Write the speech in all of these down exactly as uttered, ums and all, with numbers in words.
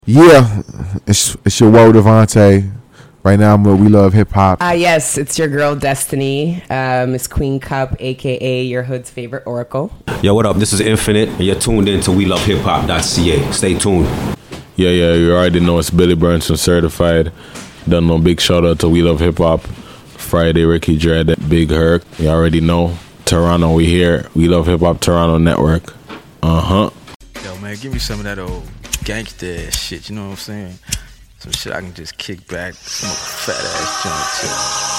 Yeah, it's it's your world, Devontae. Right now, I'm with We Love Hip Hop. Ah, uh, yes, it's your girl Destiny, uh, Miss Queen Cup, aka your hood's favorite oracle. Yo, what up? This is Infinite, and you're tuned in to we love hip hop dot c a. Stay tuned. Yeah, yeah, you already know it's Billy Burnson certified. Done no big shout out to We Love Hip Hop. Friday, Ricky Dread, Big Herc. You already know. Toronto, we here. We Love Hip Hop Toronto Network. Uh huh. Yo, man, give me some of that old gangsta ass shit. You know what I'm saying? Some shit I can just kick back, smoke a fat ass joint too.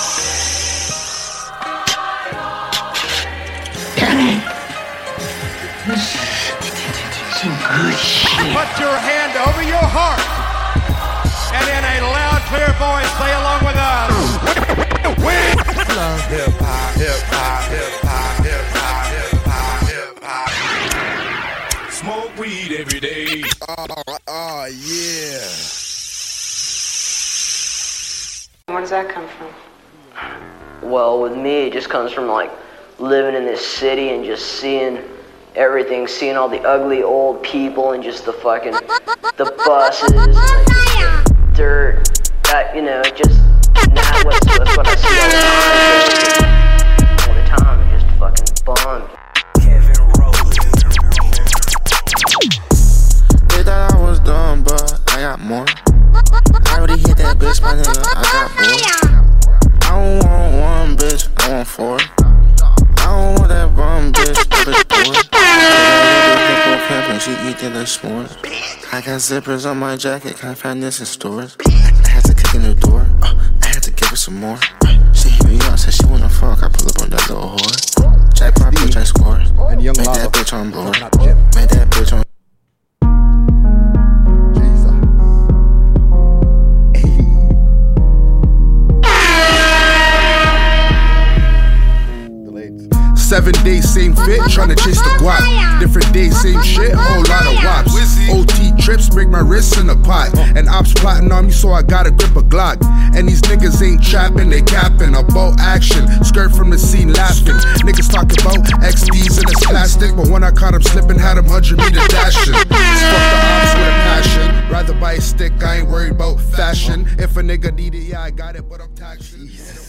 Some good shit. Put your hand over your heart and in a loud, clear voice say along with us. We love hip hop, hip hop, hip hop, hip hop, hip hop, hip hop. Smoke weed every day. Oh, oh yeah. Where does that come from? Well, with me, it just comes from like living in this city and just seeing everything, seeing all the ugly old people and just the fucking the buses and the dirt. That, you know, just not what's, what's what I see all the time. All the time, I'm just fucking bummed. Kevin Rose. They thought I was dumb, but I got more. I already hit that bitch, my nigga, I got bored. I don't want one bitch, I want four. I don't want that bum bitch, the bitch bored. I she eat it like s'mores. I got zippers on my jacket, can't find this in stores. I had to kick in the door, uh, I had to give her some more. She hit me up, said she wanna fuck, I pull up on that little whore. Jackpot bitch, I score. Made that bitch on board. Made that bitch on. Seven days, same fit, tryna chase the guap. Different days, same shit, whole lot of wops. O T trips, break my wrists in a pot. And ops plotting on me, so I gotta grip a Glock. And these niggas ain't trapping, they capping. About action, skirt from the scene laughing. Niggas talking about X Ds in this plastic, but when I caught him slipping, had him one hundred meter dashing. Fuck the ops with a passion. Rather buy a stick, I ain't worried about fashion. If a nigga need it, yeah, I got it, but I'm taxing.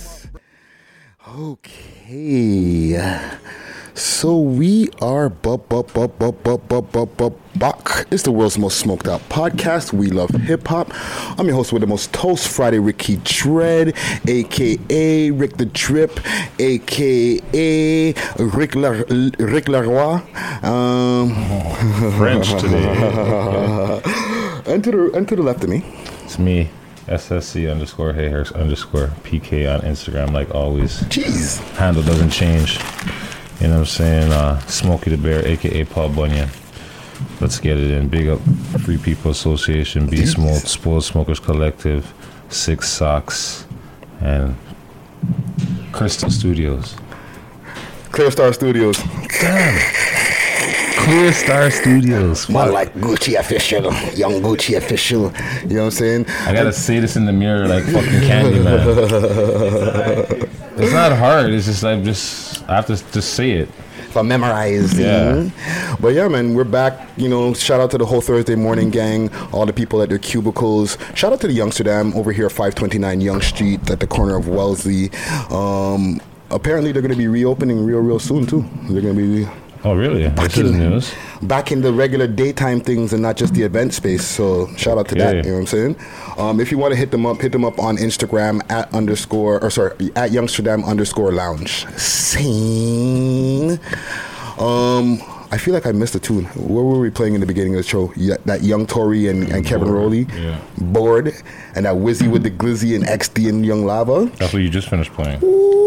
Okay, so we are bup, bup, bup, bup, bup, bup, bup, bup, buck. It's the world's most smoked out podcast. We love hip hop. I'm your host with the most toast, Friday Ricky Dread, aka Rick the Drip, aka Rick La, Rick Leroy. Um, French today. and to the and to the left of me, it's me. S S C underscore Hayhurst underscore P K on Instagram, like always. Jeez. Handle doesn't change. You know what I'm saying? Uh, Smokey the Bear, a k a. Paul Bunyan. Let's get it in. Big up Free People Association, B Smoke, Spoiled Smokers Collective, Six Socks, and Crystal Studios. Clear Star Studios. Damn. Clear Star Studios. More like Gucci official, young Gucci official. You know what I'm saying? I gotta say this in the mirror like fucking Candyman. It's not hard. It's just like just I have to just say it. If I memorize. Yeah. But yeah, man, we're back. You know, shout out to the whole Thursday morning gang, all the people at their cubicles. Shout out to the Youngsterdam over here, five twenty-nine Young Street at the corner of Wellesley. Um, apparently, they're going to be reopening real, real soon too. They're going to be. Oh, really? Back this is in, news. Back in the regular daytime things and not just the event space. So shout out to okay. that. You know what I'm saying? Um, if you want to hit them up, hit them up on Instagram at underscore, or sorry, at Youngsterdam underscore lounge. Sing. Um, I feel like I missed a tune. What were we playing in the beginning of the show? Yeah, that Young Tory and, and Kevin Rowley. Yeah. Bored. And that Wizzy with the Glizzy and X D and Young Lava. That's what you just finished playing.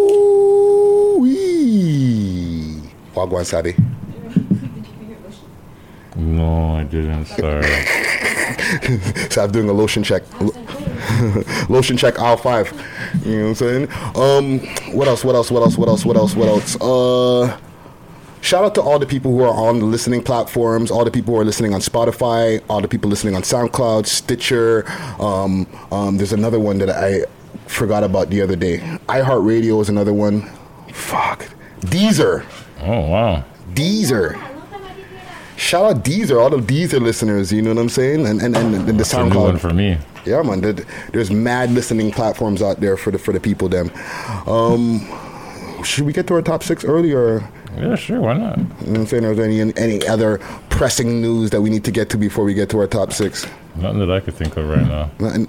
Ooh-wee. Wagwan Sabi. No, I didn't. Sorry. So I'm doing a lotion check. Lotion check aisle five. You know what I'm saying? Um, what else? What else? What else? What else? What else? What else? Uh, shout out to all the people who are on the listening platforms, all the people who are listening on Spotify, all the people listening on SoundCloud, Stitcher. Um, um, there's another one that I forgot about the other day. iHeartRadio is another one. Fuck. Deezer. Oh, wow. Deezer. shout out Deezer, all the Deezer listeners. You know what I'm saying? And and and, and the That's a new SoundCloud one for me. Yeah, man. There, there's mad listening platforms out there for the for the people. Them. Um, should we get to our top six early or? Yeah, sure. Why not? You know what I'm saying? Are there any any other pressing news that we need to get to before we get to our top six? Nothing that I could think of right now. Nothing.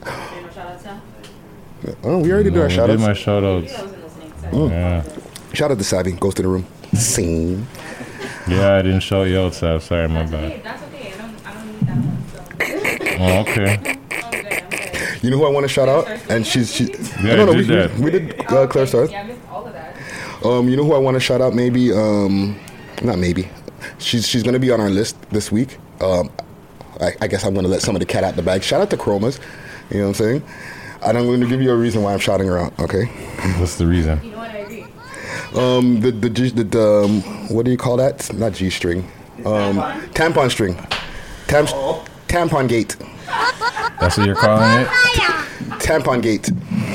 Oh, we already no, did our we shout did outs. my shout outs. Mm. Yeah. Shout out to Savvy. Goes to the room. Sing. Yeah, I didn't shout you out, Sav. Sorry, my bad. That's okay. I don't, I don't need that one. So. Oh, okay. You know who I want to shout out? And she's she. Yeah, I don't know. I We, did that. we did uh, Claire Stars. Yeah, I missed all of that. Um, you know who I want to shout out? Maybe. Um, not maybe. She's she's gonna be on our list this week. Um, I, I guess I'm gonna let some of the cat out the bag. Shout out to Chromas. You know what I'm saying? And I'm going to give you a reason why I'm shouting her out. Okay. What's the reason? You know what? I agree. Um, the the G, the, the um, what do you call that? Not G string. Um, tampon string. Tam- tampon gate. That's what you're calling it? Tampon gate.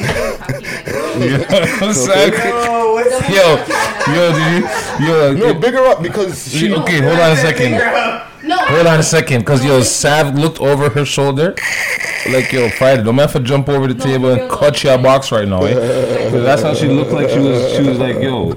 Yo, yo, did you, yo, no, big her up because she. Okay, hold on a second. No. Hold on a second, because yo, Sav looked over her shoulder. Like, yo, Friday, don't have to jump over the table and cut your box right now, eh? 'Cause that's how she looked like she was, she was like, yo.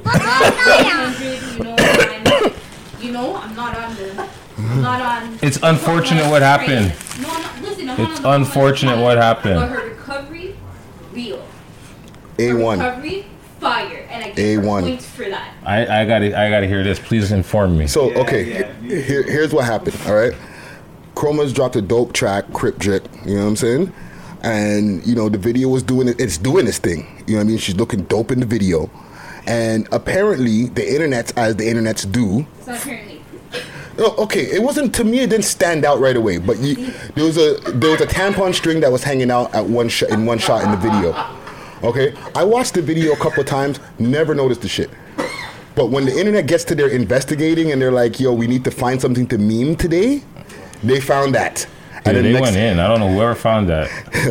You know, I'm not on the, I'm not on. It's unfortunate what happened. No, I'm not, listen, I'm It's not on the unfortunate what But happened. her recovery, real. A one. Recovery, fire, and I A give her one. points for that. I, I gotta, I gotta hear this. Please inform me. So okay, here, here's what happened. All right, Chroma's dropped a dope track, Crip Drip. You know what I'm saying? And you know the video was doing it. It's doing its thing. You know what I mean? She's looking dope in the video, and apparently the internets, as the internets do. So apparently. Oh, okay, it wasn't to me. It didn't stand out right away. But you, there was a there was a tampon string that was hanging out at one shot in one shot in the video. Okay, I watched the video a couple of times. Never noticed the shit. But when the internet gets to their investigating and they're like, "Yo, we need to find something to meme today," they found that. Yeah, And then they next- went in. I don't know whoever found that.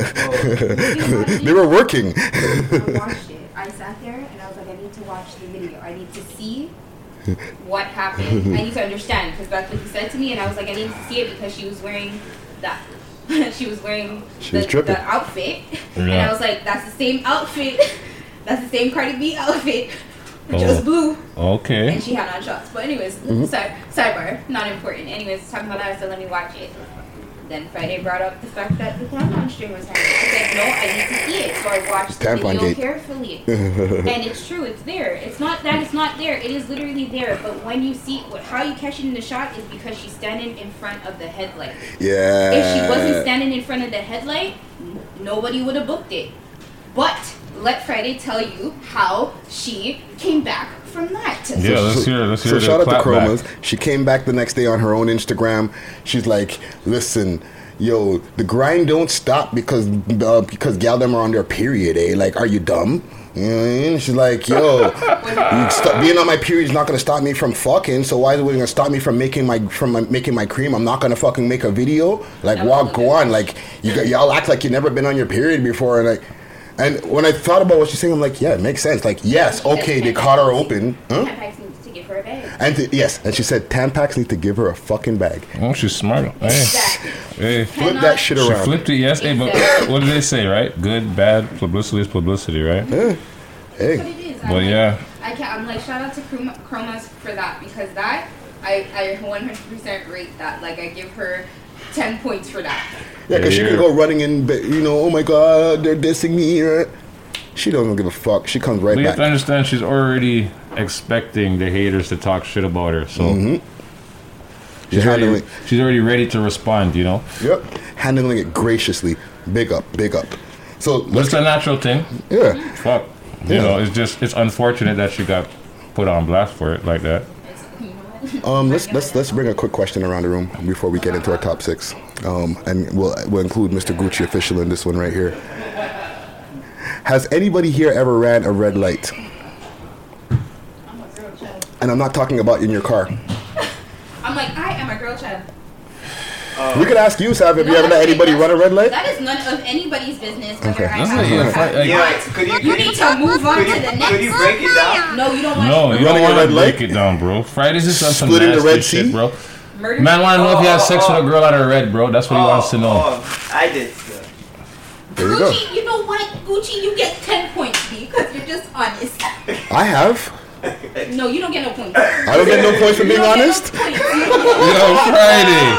they were working. I watched it. I sat there and I was like, I need to watch the video. I need to see what happened. I need to understand because that's what he said to me, and I was like, I need to see it because she was wearing that. she was wearing She the, was tripping. the outfit, and Yeah. I was like, that's the same outfit. That's the same Cardi B outfit, Oh. just blue. Okay. And she had on shots. But anyways, Mm-hmm. side, sidebar, not important. Anyways, talking about that, so let me watch it. Then Friday brought up the fact that the tampon string was hanging. I said, no, I need to see it. So I watched the Tampon video gate. carefully. And it's true, it's there. It's not that it's not there. It is literally there. But when you see what, how you catch it in the shot is because she's standing in front of the headlight. Yeah. If she wasn't standing in front of the headlight, n- nobody would have booked it. But let Friday tell you how she came back from that. Yeah, let's hear. Let's hear So the shout out to clap back. Chromas. She came back the next day on her own Instagram. She's like, "Listen, yo, the grind don't stop because uh, because gal them are on their period, eh? Like, are you dumb?" You know what I mean? She's like, "Yo, you st- being on my period is not gonna stop me from fucking. So why is it gonna stop me from making my from my, making my cream? I'm not gonna fucking make a video. Like, walk, go on. Like, you got, y'all act like you never been on your period before, and like." And when I thought about what she's saying, I'm like, yeah, it makes sense. Like, yes, okay, they caught her open. Huh? Tampax needs to give her a bag. And th- yes, and she said Tampax need to give her a fucking bag. Oh, she's smart. Hey, Exactly. hey. Flip that shit She around. flipped it, yes. Hey, but what did they say, right? Good, bad, publicity is publicity, right? Yeah. Hey. But it is. Well, I'm yeah. Like, I can't. I'm like, shout out to Chroma, Chromas for that because that I I one hundred percent rate that. Like, I give her ten points for that. Yeah, because she Yeah. can go running in, but, you know, oh my God, they're dissing me. Right? She don't give a fuck. She comes right But you have back. to understand, she's already expecting the haters to talk shit about her. So Mhm. she's, You're already, handling- she's already ready to respond, you know? Yep, handling it graciously. Big up, big up. So But it's a natural thing. Yeah. Fuck. You Yeah. know, it's just, it's unfortunate that she got put on blast for it like that. Um, let's let's let's bring a quick question around the room before we get into our top six. Um, and we'll we'll include Mister Gucci official in this one right here. Has anybody here ever ran a red light? And I'm not talking about in your car. I'm like, I am a girl child. We could ask you, Sav, have you No, ever let that's- anybody run a red light? That is none of anybody's business. Whether Okay. I That's have not or even not. fight- like- Yeah, could you, You could need to move on could to you, the next. could you break it down? No, you don't want No, to. you don't Running a want to red light? break it down, bro. Friday's just on some Splitting the nasty Red shit, Sea? bro. Murder. Man, want to know if he Oh, has sex oh. with a girl out of red, bro. That's what he Oh, wants to know. oh, I did. There you go. Gucci, you know what? Gucci, you get ten points, B, because you're just honest. I have. No, you don't get no points. I don't get no points for being honest. Yo, Friday.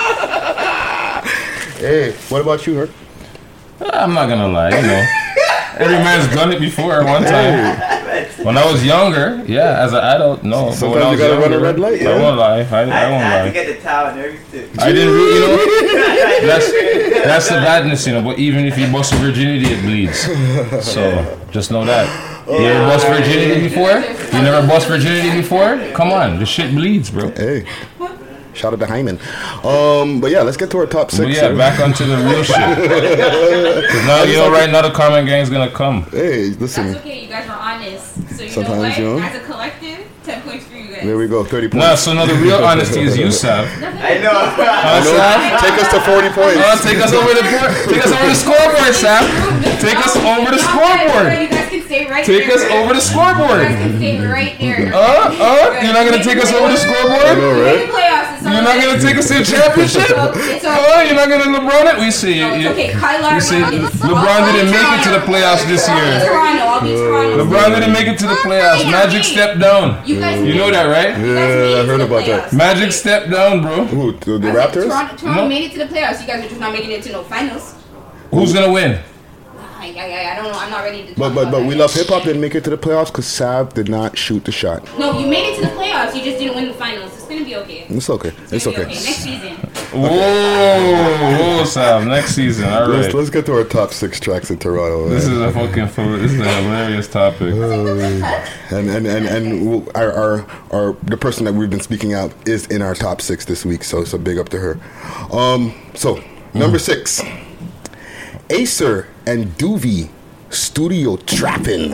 Hey, what about you, Herc? I'm not gonna lie, you know. Every man's done it before one time. When I was younger, yeah, as an adult, no. But when I Sometimes was you gotta run younger, a red light, I yeah. won't lie. I, I I, won't I had lie. to get the towel and everything. I didn't really, you know, that's that's the badness, you know. But even if you bust a virginity, it bleeds. So just know that. You ever bust virginity before? You never bust virginity before? Come on, the shit bleeds, bro. Hey, shout out to Hyman. Um, but yeah, let's get to our top six. But yeah, back onto the real shit. Cause now you know, right now the comment gang's gonna come. Hey, listen. That's okay, you guys are honest. So you Sometimes, know what? you know. As a collective, ten points for you guys. There we go, thirty points. Nah, so now the real honesty is you, Sav. I know. I know. Sav? Take us to forty points. Oh, take us over the board. Take us over the scoreboard, Sav. Take us over the scoreboard. You guys can stay right Take there. us over the You scoreboard. guys can stay right there. Uh, uh, you're not gonna take us over the scoreboard? know, right? Make the playoffs. It's You're not gonna take us to the championship? It's Oh, you're not gonna LeBron it? We see. No, it's okay. Kyle You see, Lowry is- LeBron I'll didn't be make it to the Toronto. playoffs this I'll be year. Toronto. I'll be Toronto. LeBron didn't make it to the playoffs. Magic stepped down. You guys You made know it. that, right? You guys made Yeah, I it to heard the about that. playoffs. Magic stepped down, bro. Who, the, the I said Raptors? Toronto, Toronto No. made it to the playoffs. You guys are just not making it to no finals. Who's gonna win? I, I, I don't know. I'm not ready to talk But but about but that we yet. love hip hop didn't make it to the playoffs because Sav did not shoot the shot. No, you made it to the playoffs. You just didn't win the finals. It's gonna be okay. It's okay. It's It's gonna okay. be okay. Next season. Whoa, whoa, Sam. Next season, all Let's, right. let's get to our top six tracks in Toronto. This man. is a fucking full, this is a hilarious topic. and and and and our, our our the person that we've been speaking out is in our top six this week. So so big up to her. Um. So number six, Acer and Doovie Studio Trappin'.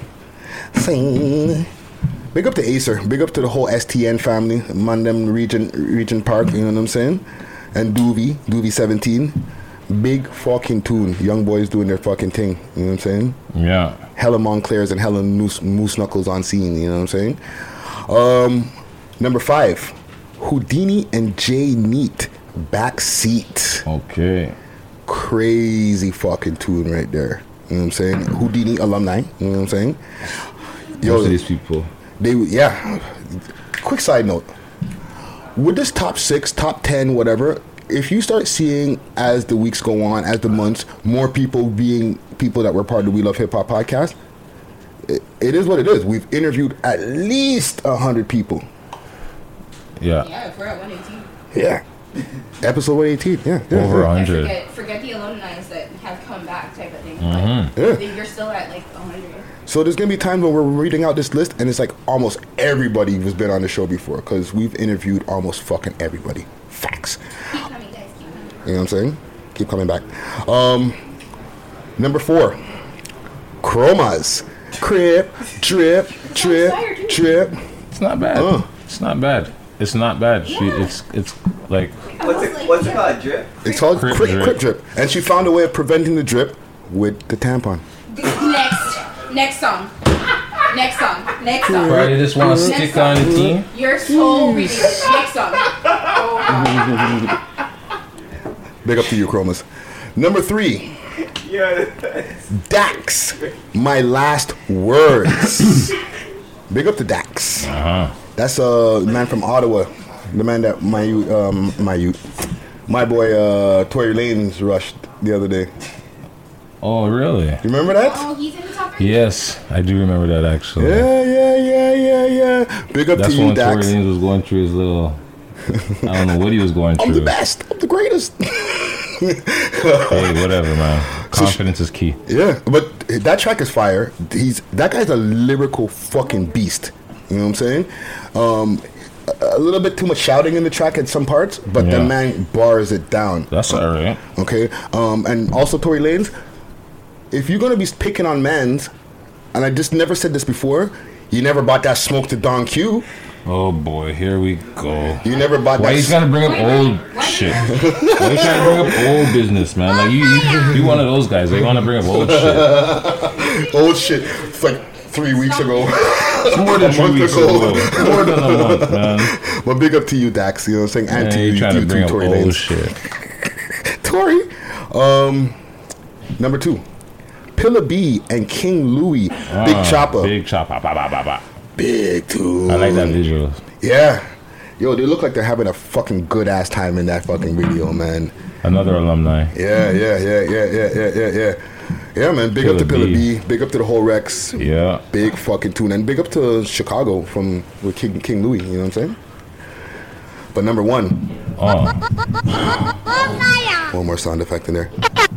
Sing. Big up to Acer. Big up to the whole S T N family, Mandem Region Region Park. You know what I'm saying? And Doovie, Doovie seventeen. Big fucking tune. Young boys doing their fucking thing. You know what I'm saying? Yeah. Hella Montclairs and hella Moose, Moose Knuckles on scene. You know what I'm saying? Um, number five, Houdini and Jay Neat, Backseat. Okay. Crazy fucking tune right there. You know what I'm saying? Houdini alumni. You know what I'm saying? Most of these people. They yeah. Quick side note. With this top six, top ten, whatever, if you start seeing as the weeks go on, as the months, more people being people that were part of the We Love Hip Hop podcast, it, it is what it is. We've interviewed at least a hundred people. Yeah. Yeah, if we're at one eighteen. Yeah. Episode one eighteen. Yeah. yeah Over yeah. a And hundred. forget, forget the alumni that have come back type of thing. Mhm. Like, Yeah. You're still at like one hundred. So there's gonna be times when we're reading out this list, and it's like almost everybody who's been on the show before, because we've interviewed almost fucking everybody. Facts. Keep coming, guys. Keep coming. You know what I'm saying? Keep coming back. Um, number four, Chromas. Crip, drip, drip, drip. It's not bad. Uh. It's not bad. It's not bad. She, it's it's like What's it, what's it called? Drip? It's called Crip crip, drip. crip drip. And she found a way of preventing the drip with the tampon. Next. Next song. Next song. Next song. Friday just want to Next stick song. on the team. You're so ridiculous. Next song. Big up to you, Chromas. Number three, Yeah. Dax. My last words. Big up to Dax. Uh-huh. That's a man from Ottawa. The man that my youth, um, my youth, my boy uh, Tory Lanez rushed the other day. Oh, really? You remember that? Oh, he's in the top three. Yes, I do remember that actually. Yeah, yeah, yeah, yeah, yeah. Big up That's to you, when Tory Dax. Lanez was going through his little. I don't know what he was going I'm through. the best. I'm the greatest. Hey, whatever, man. Confidence is key. Yeah, but that track is fire. He's that guy's a lyrical fucking beast. You know what I'm saying? Um, a, a little bit too much shouting in the track at some parts, but the Yeah. man bars it down. That's alright. Okay. Um, and also Tory Lanez, if you're gonna be picking on men's, and I just never said this before, you never bought that smoke to Don Q. Oh boy, here we go. You never bought Why that. you trying to bring up old shit? Why you trying to bring up old business, man? Like you, you, you one of those guys. They want to bring up old shit. Old shit. It's like three weeks ago. It's more than three weeks ago. More than a month, man. But big up to you, Dax. You know what I'm saying? And Man, to you you, trying you to bring too, up Tory old Lanez. shit. Tory. Um, number two, Pilla B and King Louis. Ah, Big Chopper. Big Chopper. Ba, ba, ba, ba. Big too. I like that visual. Yeah. Yo, they look like they're having a fucking good ass time in that fucking video, man. Another alumni. Yeah, yeah, yeah, yeah, yeah, yeah, yeah, yeah. Yeah, man. Big up to Pilla Pilla B. B. Big up to the whole Rex. Yeah. Big fucking tune. And big up to Chicago from with King, King Louis. You know what I'm saying? But number one. Oh. One more sound effect in there.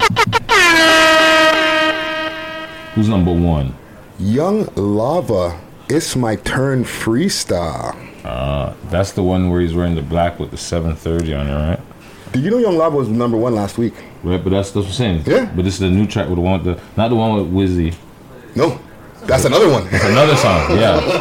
Who's number one? Young Lava. It's my turn freestyle. Uh, that's the one where he's wearing the black with the seven thirty on it, right? Did you know Young Lava was number one last week? Right, but that's, that's what I'm saying. Yeah. But this is the new track with the one, the not the one with Wizzy. No, that's another one. That's another song.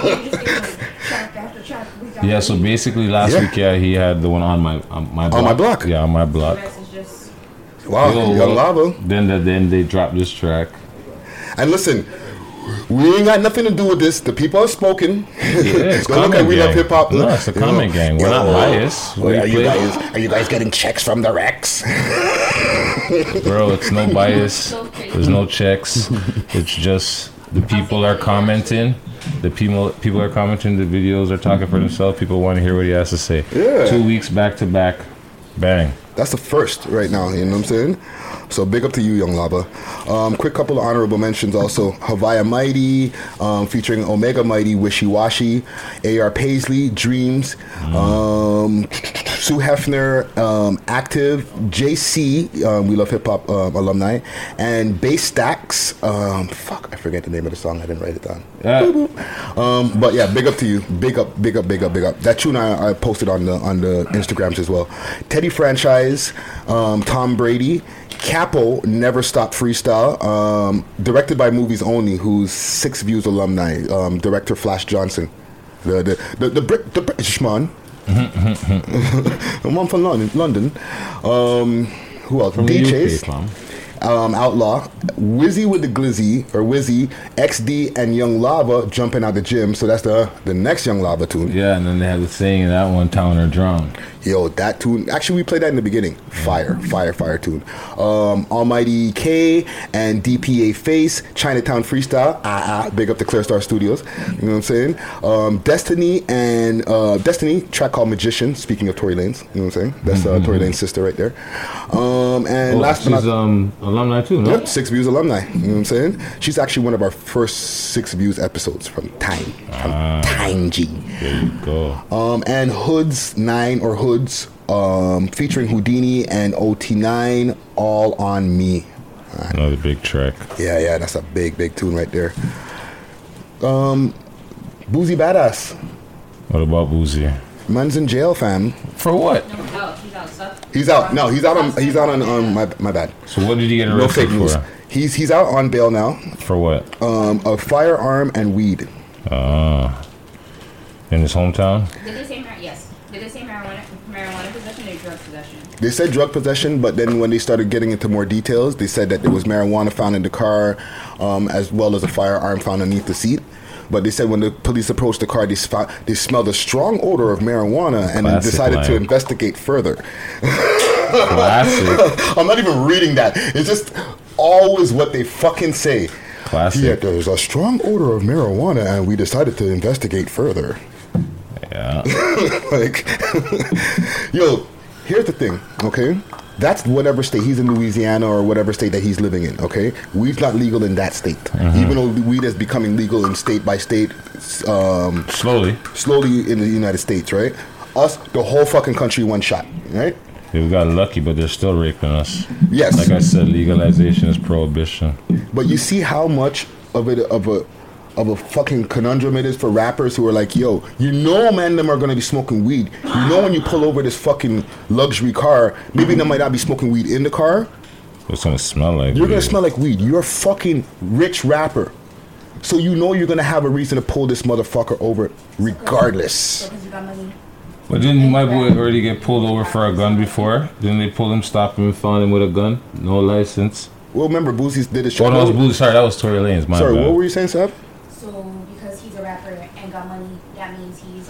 Yeah. Yeah. So basically, last Yeah. week, yeah, he had the one on my on my block. On my block. Yeah, on my block. Wow, Yo, Young Lava. Then the, then they dropped this track. And listen, we ain't got nothing to do with this. The people have spoken. Yeah, it's Don't look at comment We Love gang. Hip Hop. No, it's a You comment know, gang. We're yo, not biased. Are We you play- guys? Are you guys getting checks from the Rex? Bro, it's no bias. There's no checks. It's just the people are commenting. The people people are commenting. The videos are talking for themselves. People want to hear what he has to say. Yeah. Two weeks back to back, bang. That's the first right now, you know what I'm saying? So big up to you, Young Lava. Um, quick couple of honorable mentions also. Havaya Mighty, um, featuring Omega Mighty, Wishy Washy, A R Paisley, Dreams, um, Sue Hefner, um, Active, J C, um, We Love Hip Hop um, alumni, and Bass Stacks. Um, fuck, I forget the name of the song. I didn't write it down. Yeah. Um, but yeah, big up to you. Big up, big up, big up, big up. That tune I, I posted on the on the Instagrams as well. Teddy Franchise, um, Tom Brady, Capo, Never Stop Freestyle, um, directed by Movies Only, who's Six Views alumni. Um, director Flash Johnson, the the the, the, Brit, the British man. I'm from London. London. Um, who else? From the D U K, Chase. fam. Um, Outlaw, Wizzy with the Glizzy, or Wizzy, X D, and Young Lava jumping out the gym. So that's the the next Young Lava tune. Yeah, and then they had the saying in that one, Town or Drown. Yo, that tune. Actually, we played that in the beginning. Fire, fire, fire tune. Um, Almighty K and D P A Face, Chinatown Freestyle. Ah, ah, big up to Clear Star Studios. You know what I'm saying? Um, Destiny and uh, Destiny, track called Magician. Speaking of Tory Lanez, you know what I'm saying? That's uh, Tory Lanez's sister right there. Um, and Oh, last but she's not um alumni too, no? Yep, Six Views alumni. You know what I'm saying? She's actually one of our first Six Views episodes from Time. From Ah. Time G. There you go. Um, and Hoods nine or Hoods, um, featuring Houdini and O T nine, All on Me. Another big track. Yeah, yeah, that's a big, big tune right there. Um, Boozy Badass. What about Boozy? Man's in jail, fam. For what? He's out. No, he's out on. He's out on. on my my bad. So what did he get No arrested fake news. for? He's he's out on bail now. For what? Um, a firearm and weed. Uh, in his hometown? Did they say mar- yes? Did they say marijuana marijuana possession or drug possession? They said drug possession, but then when they started getting into more details, they said that there was marijuana found in the car, um, as well as a firearm found underneath the seat. But they said when the police approached the car, they, sp- they smelled a strong odor of marijuana and then Classic decided to line. investigate further. Classic. I'm not even reading that. It's just always what they fucking say. Classic. Yeah, there's a strong odor of marijuana and we decided to investigate further. Yeah. Like, yo, here's the thing, okay? That's whatever state he's in, Louisiana or whatever state that he's living in, okay? Weed's not legal in that state, Mhm. even though weed is becoming legal in state by state, um, Slowly. slowly in the United States, right? Us, the whole fucking country, one shot, right? Yeah, we got lucky, but they're still raping us. Yes. Like I said, legalization is prohibition. But you see how much of it of a of a fucking conundrum it is for rappers who are like, yo, you know, man, them are gonna be smoking weed. You know, when you pull over this fucking luxury car, maybe they might not be smoking weed in the car. It's gonna smell like You're gonna weed. smell like weed. You're a fucking rich rapper, so you know you're gonna have a reason to pull this motherfucker over, regardless. But didn't my boy already get pulled over for a gun before? Didn't they pull him, stop him, and found him with a gun? No license. Well, remember, Boozy did his Oh, no, it was Boozy. Sorry, that was Tory Lanez. My Sorry, bad. what were you saying, Sab? So because he's a rapper and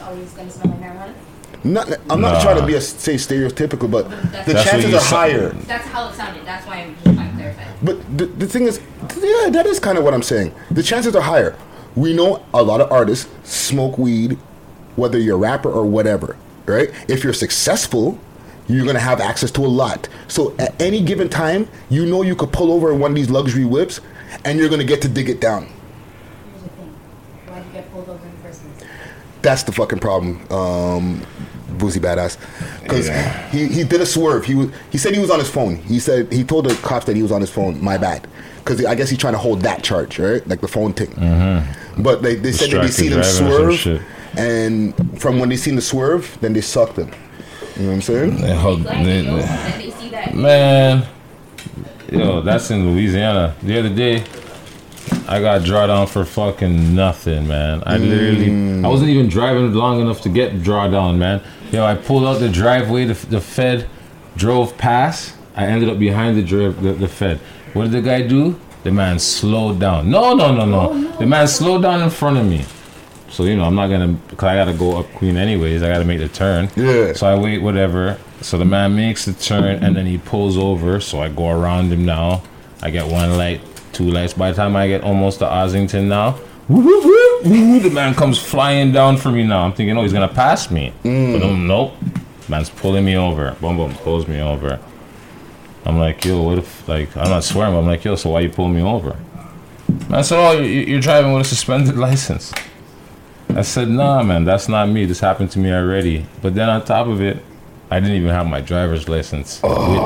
always going to smell like marijuana? Not, I'm not Nah. trying to be a say stereotypical, but That's- the That's chances what you are said. higher. That's how it sounded. That's why I'm just trying to clarify. But the, the thing is, yeah, that is kind of what I'm saying. The chances are higher. We know a lot of artists smoke weed, whether you're a rapper or whatever, right? If you're successful, you're going to have access to a lot. So at any given time, you know you could pull over in one of these luxury whips, and you're going to get to dig it down. Here's the thing. Why'd you get pulled over in the first place? That's the fucking problem, um, Boozy Badass. Because Yeah. he, he did a swerve. He was he said he was on his phone. He said he told the cops that he was on his phone. My bad. Because I guess he's trying to hold that charge, right? Like the phone thing. Mm-hmm. But they, they said that they Distracted seen him driving or some swerve, shit. and from when they seen the swerve, then they sucked him. You know what I'm saying? They hug- Like, they- yo, they- and they see that. Man, yo, that's in Louisiana. The other day, I got draw down for fucking nothing, man. I literally, I wasn't even driving long enough to get draw down, man. Yo, I pulled out the driveway, the, the Fed drove past. I ended up behind the, drive, the the Fed. What did the guy do? The man slowed down. No, no, no, no. The man slowed down in front of me. So, you know, I'm not gonna, cause I gotta go up Queen anyways. I gotta make the turn. Yeah. So I wait, whatever. So the man makes the turn and then he pulls over. So I go around him now. I get one light, two lights. By the time I get almost to Ossington now, woo, woo, woo, woo, the man comes flying down for me now. I'm thinking, oh, he's gonna pass me. But um, nope. Man's pulling me over. Boom, boom, pulls me over. I'm like, yo, what if, like, I'm not swearing, but I'm like, yo, so why you pulling me over? Man said, oh, you- you're driving with a suspended license. I said, nah, man, that's not me. This happened to me already. But then on top of it, I didn't even have my driver's license with me.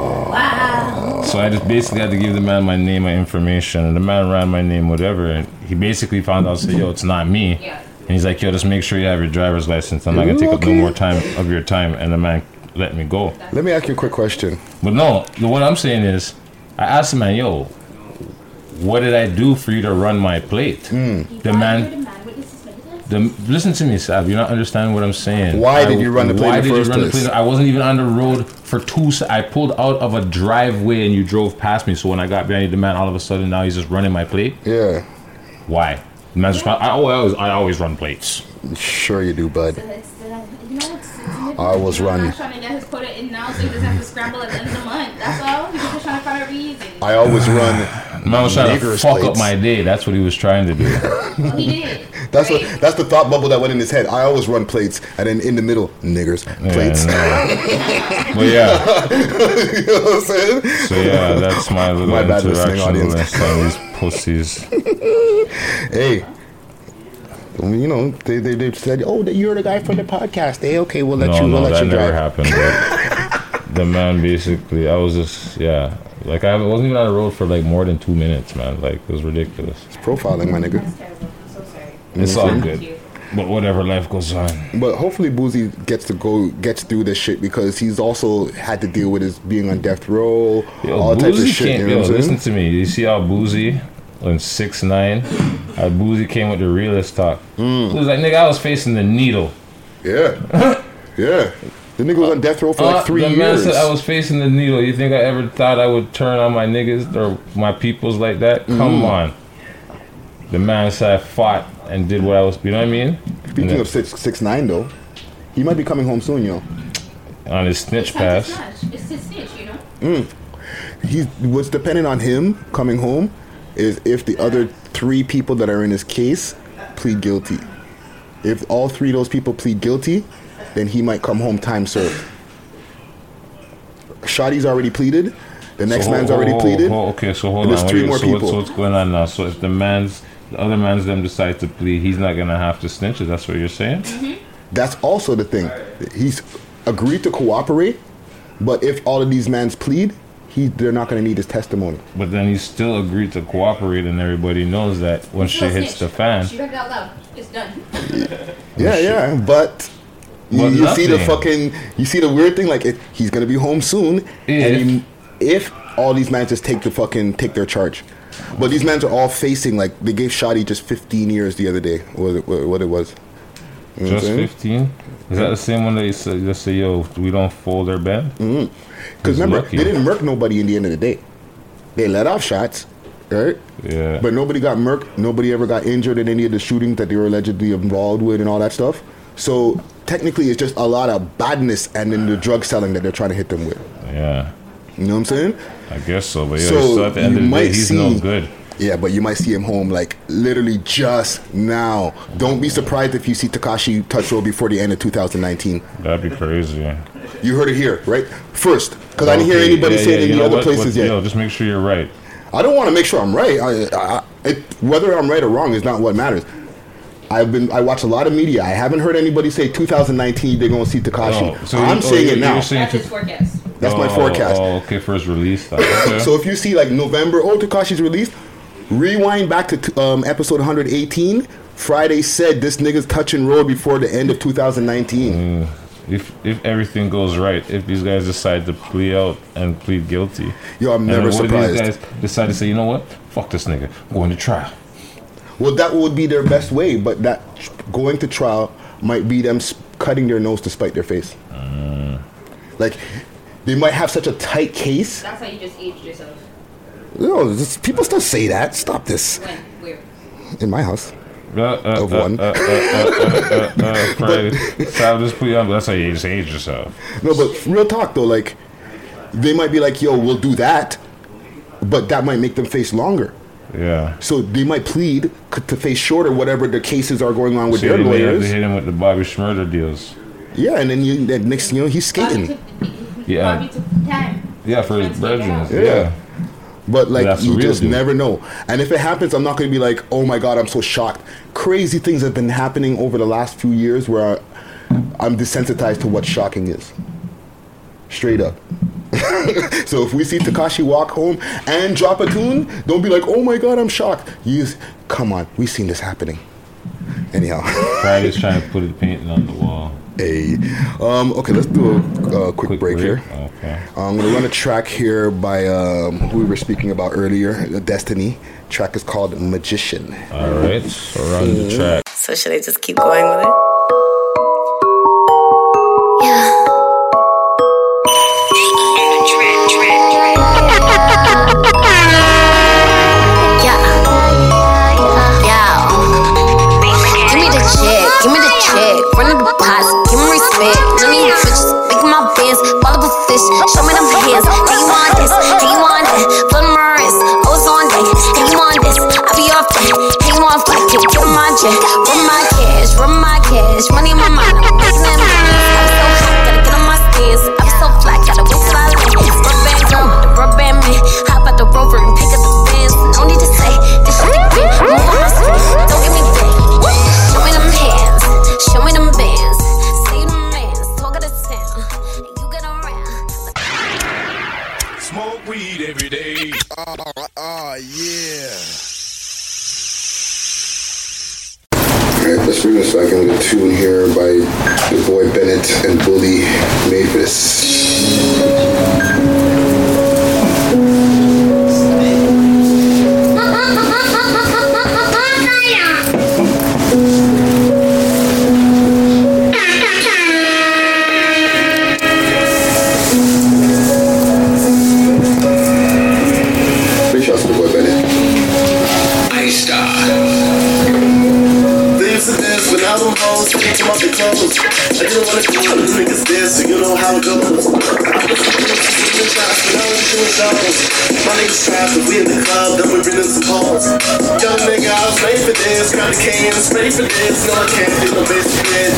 So I just basically had to give the man my name, my information, and the man ran my name, whatever. And he basically found out, said, yo, it's not me. Yeah. And he's like, yo, just make sure you have your driver's license. I'm not going to take up no more time of your time. And the man let me go. Let me ask you a quick question. But no, the what I'm saying is, I asked the man, yo, what did I do for you to run my plate? The man, the, listen to me, Sab. You're not understanding what I'm saying. Why I- did you run the plate Why in the did first you run place? the plate? I wasn't even on the road for two. Se- I pulled out of a driveway and you drove past me. So when I got behind the man, all of a sudden now he's just running my plate. Yeah. Why? The man's just. I always, I always run plates. Sure you do, bud. So it's, uh, you know, it's, it's a I was you know, running. I'm trying to get his quota in now so he doesn't have to scramble at the end of the month. That's all. He's just trying to find a reason. I always run. Man was trying to niggers fuck up plates. my day. That's what he was trying to do. Well, he did. That's what. That's the thought bubble that went in his head. I always run plates, and then in the middle, niggers plates. Yeah, but yeah. You know what I'm saying? So yeah, that's my little My bad, listening interaction with audience. some of these pussies. Hey, you know they, they they said, oh, that you're the guy from the podcast. Hey, okay, we'll let no, you. We'll no, let that you never drive. happened. But the man basically, I was just yeah, like I wasn't even on the road for like more than two minutes, man. Like it was ridiculous. It's profiling, my nigga. That's terrible. I'm so sorry. It's Mhm. all Thank good. you. But whatever, life goes on. But hopefully Boozy gets to go gets through this shit because he's also had to deal with his being on death row, Yo, all types of Boozy shit. came, You know yo, what I'm listen saying? to me. You see how Boozy on six nine, how Boozy came with the realest talk. Mm. It was like, nigga, I was facing the needle. Yeah, yeah. The nigga was on death row for Uh, like three the man years. said I was facing the needle. You think I ever thought I would turn on my niggas or my peoples like that? Come Mm. on. The man said I fought and did what I was. You know what I mean? Speaking And of six six nine though, he might be coming home soon, yo. on his snitch It's time to pass. snatch. It's his snitch, you know? Mm. He's what's dependent on him coming home is if the other three people that are in his case plead guilty. If all three of those people plead guilty, then he might come home time served. Shotty's already pleaded. The next So, man's hold- already hold- pleaded. hold- okay, so hold and on. there's What three you- more so, what's, people. so what's going on now? So if the man's, the other man's them decide to plead, he's not gonna have to snitch. Is that's what you're saying? That's also the thing. He's agreed to cooperate, but if all of these mans plead, he they're not going to need his testimony. But then he still agreed to cooperate, and everybody knows that when Still shit hits the snitch. fan. She read it out loud. It's done. Yeah, yeah, but you, But you see the nothing. fucking, you see the weird thing. Like, it, he's gonna be home soon, If- and he, if all these men just take the fucking take their charge, but these men are all facing like they gave Shotty just fifteen years the other day. What it, what what it was? You know what I'm Just saying? fifteen? Is that the same one that you say, just say, yo, we don't fold our bend? Because He's remember, lucky. they didn't murk nobody in the end of the day. They let off shots, right? Yeah. But nobody got murked. Nobody ever got injured in any of the shootings that they were allegedly involved with and all that stuff. So technically, it's just a lot of badness and then the drug selling that they're trying to hit them with. Yeah. You know what I'm saying? I guess so, but yeah, So so at the end you of the might day, he's see- no good. Yeah, but you might see him home like literally just now. Don't be surprised if you see Tekashi touch road before the end of two thousand nineteen. That'd be crazy. You heard it here, right? First, because I didn't hear Okay, anybody yeah, say yeah, it in you the know other what, places what, yet. Yo, just make sure you're right. I don't want to make sure I'm right. I, I, it, whether I'm right or wrong is not what matters. I've been I watch a lot of media. I haven't heard anybody say two thousand nineteen they're going to see Tekashi. Oh, so I'm you- oh, saying you- it now. you're saying That's his forecast. That's my Oh, forecast. Oh, okay, first release. Okay. So if you see like November, oh, Tekashi's released, rewind back to t- um, episode one eighteen. Friday said this nigga's touching road before the end of two thousand nineteen. Mm, if if everything goes right, if these guys decide to plea out and plead guilty, Yo, I'm and never what if surprised. These guys decide to say, you know what, fuck this nigga, I'm going to trial. Well, that would be their best way, but that going to trial might be them s- cutting their nose to spite their face. Mm. Like, they might have such a tight case. That's how you just aged yourself. No, this, people still say that. Stop this. When? Where? In my house. Uh, uh, Of uh, one. Uh, uh, uh, uh, uh, Friday. So I'll just plea out, but that's how you just age yourself. No, but real talk though, like, they might be like, yo, we'll do that, but that might make them face longer. Yeah. So they might plead c- to face shorter, whatever the cases are going on with See, their they may have to lawyers. hit him with the Bobby Schmurder deals. Yeah, and then you, that next, you know, he's skating. Yeah. Bobby took time. Yeah, for his brethren. Yeah. Yeah. But like, That's the you real just deal. never know. And if it happens, I'm not going to be like, oh my God, I'm so shocked. Crazy things have been happening over the last few years where I, I'm desensitized to what shocking is. Straight up. So if we see Tekashi walk home and drop a tune, don't be like, oh my God, I'm shocked. You just, come on, we've seen this happening. Anyhow. Friday's trying to put it painting on the wall. Hey. Um, okay, let's do a, uh quick, break, break. here. Okay. I'm going to run a track here by um, who we were speaking about earlier, Destiny. Track is called Magician. All right, so run the track. So should I just keep going with it? Yeah. Give me the check, give me the check, run the deposit, give me respect. None of you bitches making my bands, ball up a fish, show me them hands. Hey, you want this? Hey, you want that? Flood my wrist, O's on deck. Hey, you want this? I be off that. Hey, you want flight? Give give my jet, run my cash, run my cash, money in my mind, I'm making that money. I be so hot, gotta get on my stairs. I be so fly, gotta wait till I land. Rubber band girl with the rubber band man, hop out the rover and pick up the bands. No need to say this shit again. Move on my street, don't get me back. Show me them hands, show me them bands. Say them mans, talk of the town. You get around. Smoke weed every day. Oh, oh yeah. Alright, let's bring this back in with a tune here by the boy Bennett and Bully Mavis. Big shouts to the boy Bennett. Ice Star. Things to dance when I don't hold, taking them off the clothes. I didn't wanna do it, the niggas dance, so you know how it goes. I put some niggas in the shots, but I was doing those. My niggas trapped, but we in the club, then we bringing some hoes. Young nigga, I was ready for this, grab the cans, ready for this. No, I can't do no bitch shit.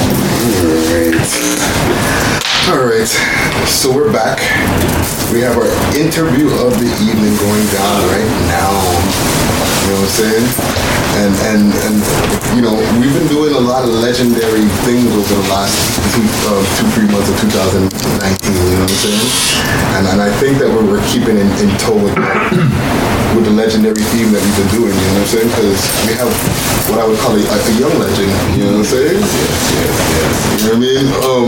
Alright, so we're back. We have our interview of the evening going down right now. You know what I'm saying? And and and you know, we've been doing a lot of legendary things over the last two, uh, two three months of two thousand nineteen. You know what I'm saying? And and I think that we're, we're keeping in, in tow with that, with the legendary theme that we've been doing. You know what I'm saying? Because we have what I would call a, a young legend. You know what I'm saying? Yes, yes, yes. You know what I mean? Um.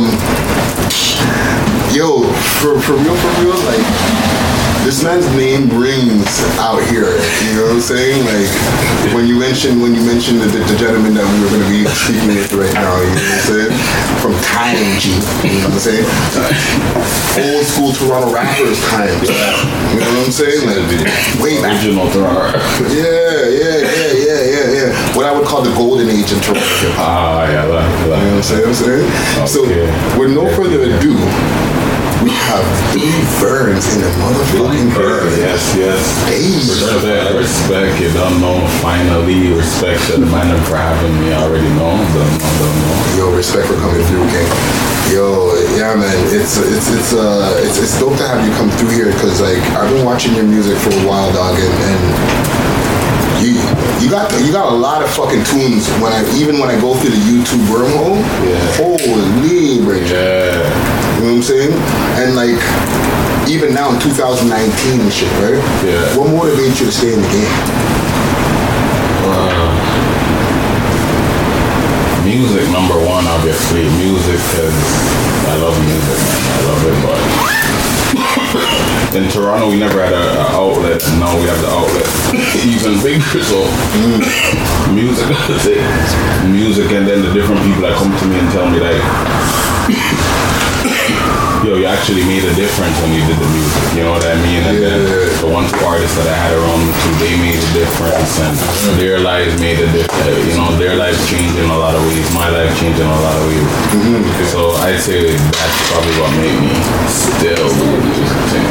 Yo, for, for real, for real, like, this man's name rings out here, you know what I'm saying? Like, when you mentioned, when you mentioned the, the gentleman that we were going to be speaking with right now, you know what I'm saying? From Time G, you know what I'm saying? Old school Toronto rappers times, you know what I'm saying? Like, way back. Original Toronto. Yeah, yeah, yeah, yeah, yeah, yeah. What I would call called the golden age in Toronto hip hop. Ah, yeah, like, like. You know what I'm saying? I'm saying? Okay. So, with no Yeah, further yeah. ado, we have three Verns in the motherfucking Bird, building. yes, yes. Hey. Respect, respect, you don't know. Finally, respect to the man for having me. I already know, don't know, don't know. Yo, respect for coming through, King. Yo, yeah, man, it's it's it's uh it's it's dope to have you come through here because like I've been watching your music for a while, dog, and, and you you got you got a lot of fucking tunes. When I even when I go through the YouTube wormhole, Yeah. holy, bro. Yeah. You know what I'm saying? And like, even now in two thousand nineteen and shit, right? Yeah. What motivates you to stay in the game? Uh, music, number one, obviously. Music, because I love music, man. I love it, but in Toronto, we never had an outlet, and now we have the outlet even bigger, so music, music, and then the different people that come to me and tell me, like, yo, you actually made a difference when you did the music, you know what I mean? And then the one two artists that I had around me too, they made a difference, and their lives made a difference, you know, their lives changed in a lot of ways, my life changed in a lot of ways. So I'd say that's probably what made me still do the music thing.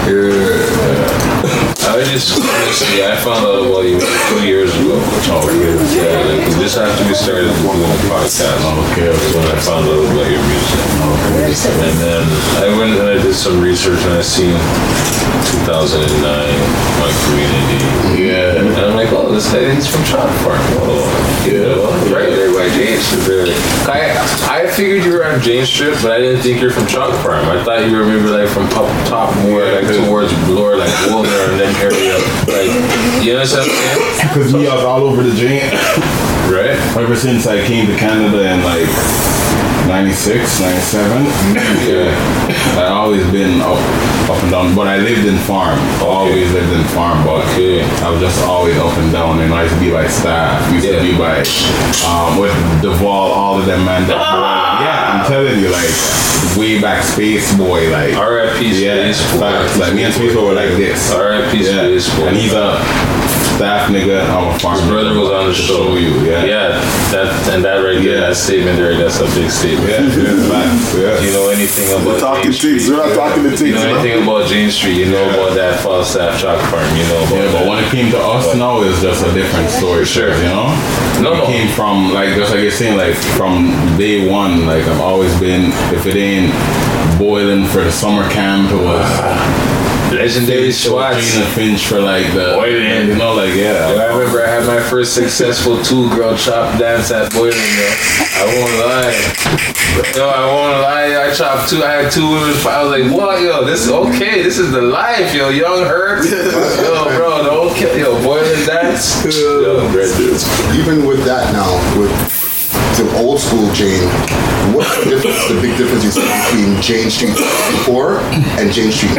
Yeah. I just honestly, I found out about you two years ago. Oh, yeah. Yeah, like, this after we started doing the podcast. Okay, That's when I found out about your music. And then I went and I did some research and I seen two thousand nine, my community. Yeah. And I'm like, oh, this guy, he's from Chalk Farm. Oh, you know, right there by James Strip. I, I figured you were on James Strip, but I didn't think you're from Chalk Farm. I thought you were maybe like from up top more, like towards Bloor, like Wilder and then area. Like, you know what I'm saying? Because me, I was all over the joint. Right? Ever since I came to Canada in like ninety-six, ninety-seven, yeah, I always been up, up and down. But I lived in farm. Always lived in farm. But Okay. I was just always up and down. And I used to be by staff. Used Yeah. to be by um, with Duvall, all of them man. That Ah! Yeah, I'm telling you, like way back, Space Boy, like R I P yeah, Space Boy. facts. Like me and Space Boy were like this. R I P Yeah, Space Boy. and he's a staff nigga. I'm a farm. His brother was on the to show. show you, yeah. Yeah, that and that right there, Yeah. that statement there, that's a big statement. Yeah, yeah, facts, yeah. Do you know anything about Talking James Street? things. We're not talking the You things. know man. anything about James Street? You know about that Falstaff Chalk Farm? You know about Yeah, but that? when it came to us now, it's just a different story. Sure. You know? No, We no. came from, like, just like you're saying, like, from day one, like, I've always been, if it ain't boiling for the summer camp, it was Legendary Swats. Gina Finch for, like, the, Boiling. you know, like, yeah. Yo, I remember I had my first successful two-girl chop dance at Boiling, yo. I won't lie. Yo, I won't lie. I chopped two. I had two women. I was like, what, yo? This is okay. This is the life, yo. Young Hurt. Yo, bro, the old kid, yo, Boiling dance. Yo, great dudes. Even with that now, with the old school Jane, what's the difference, the big difference you see between Jane Street before and Jane Street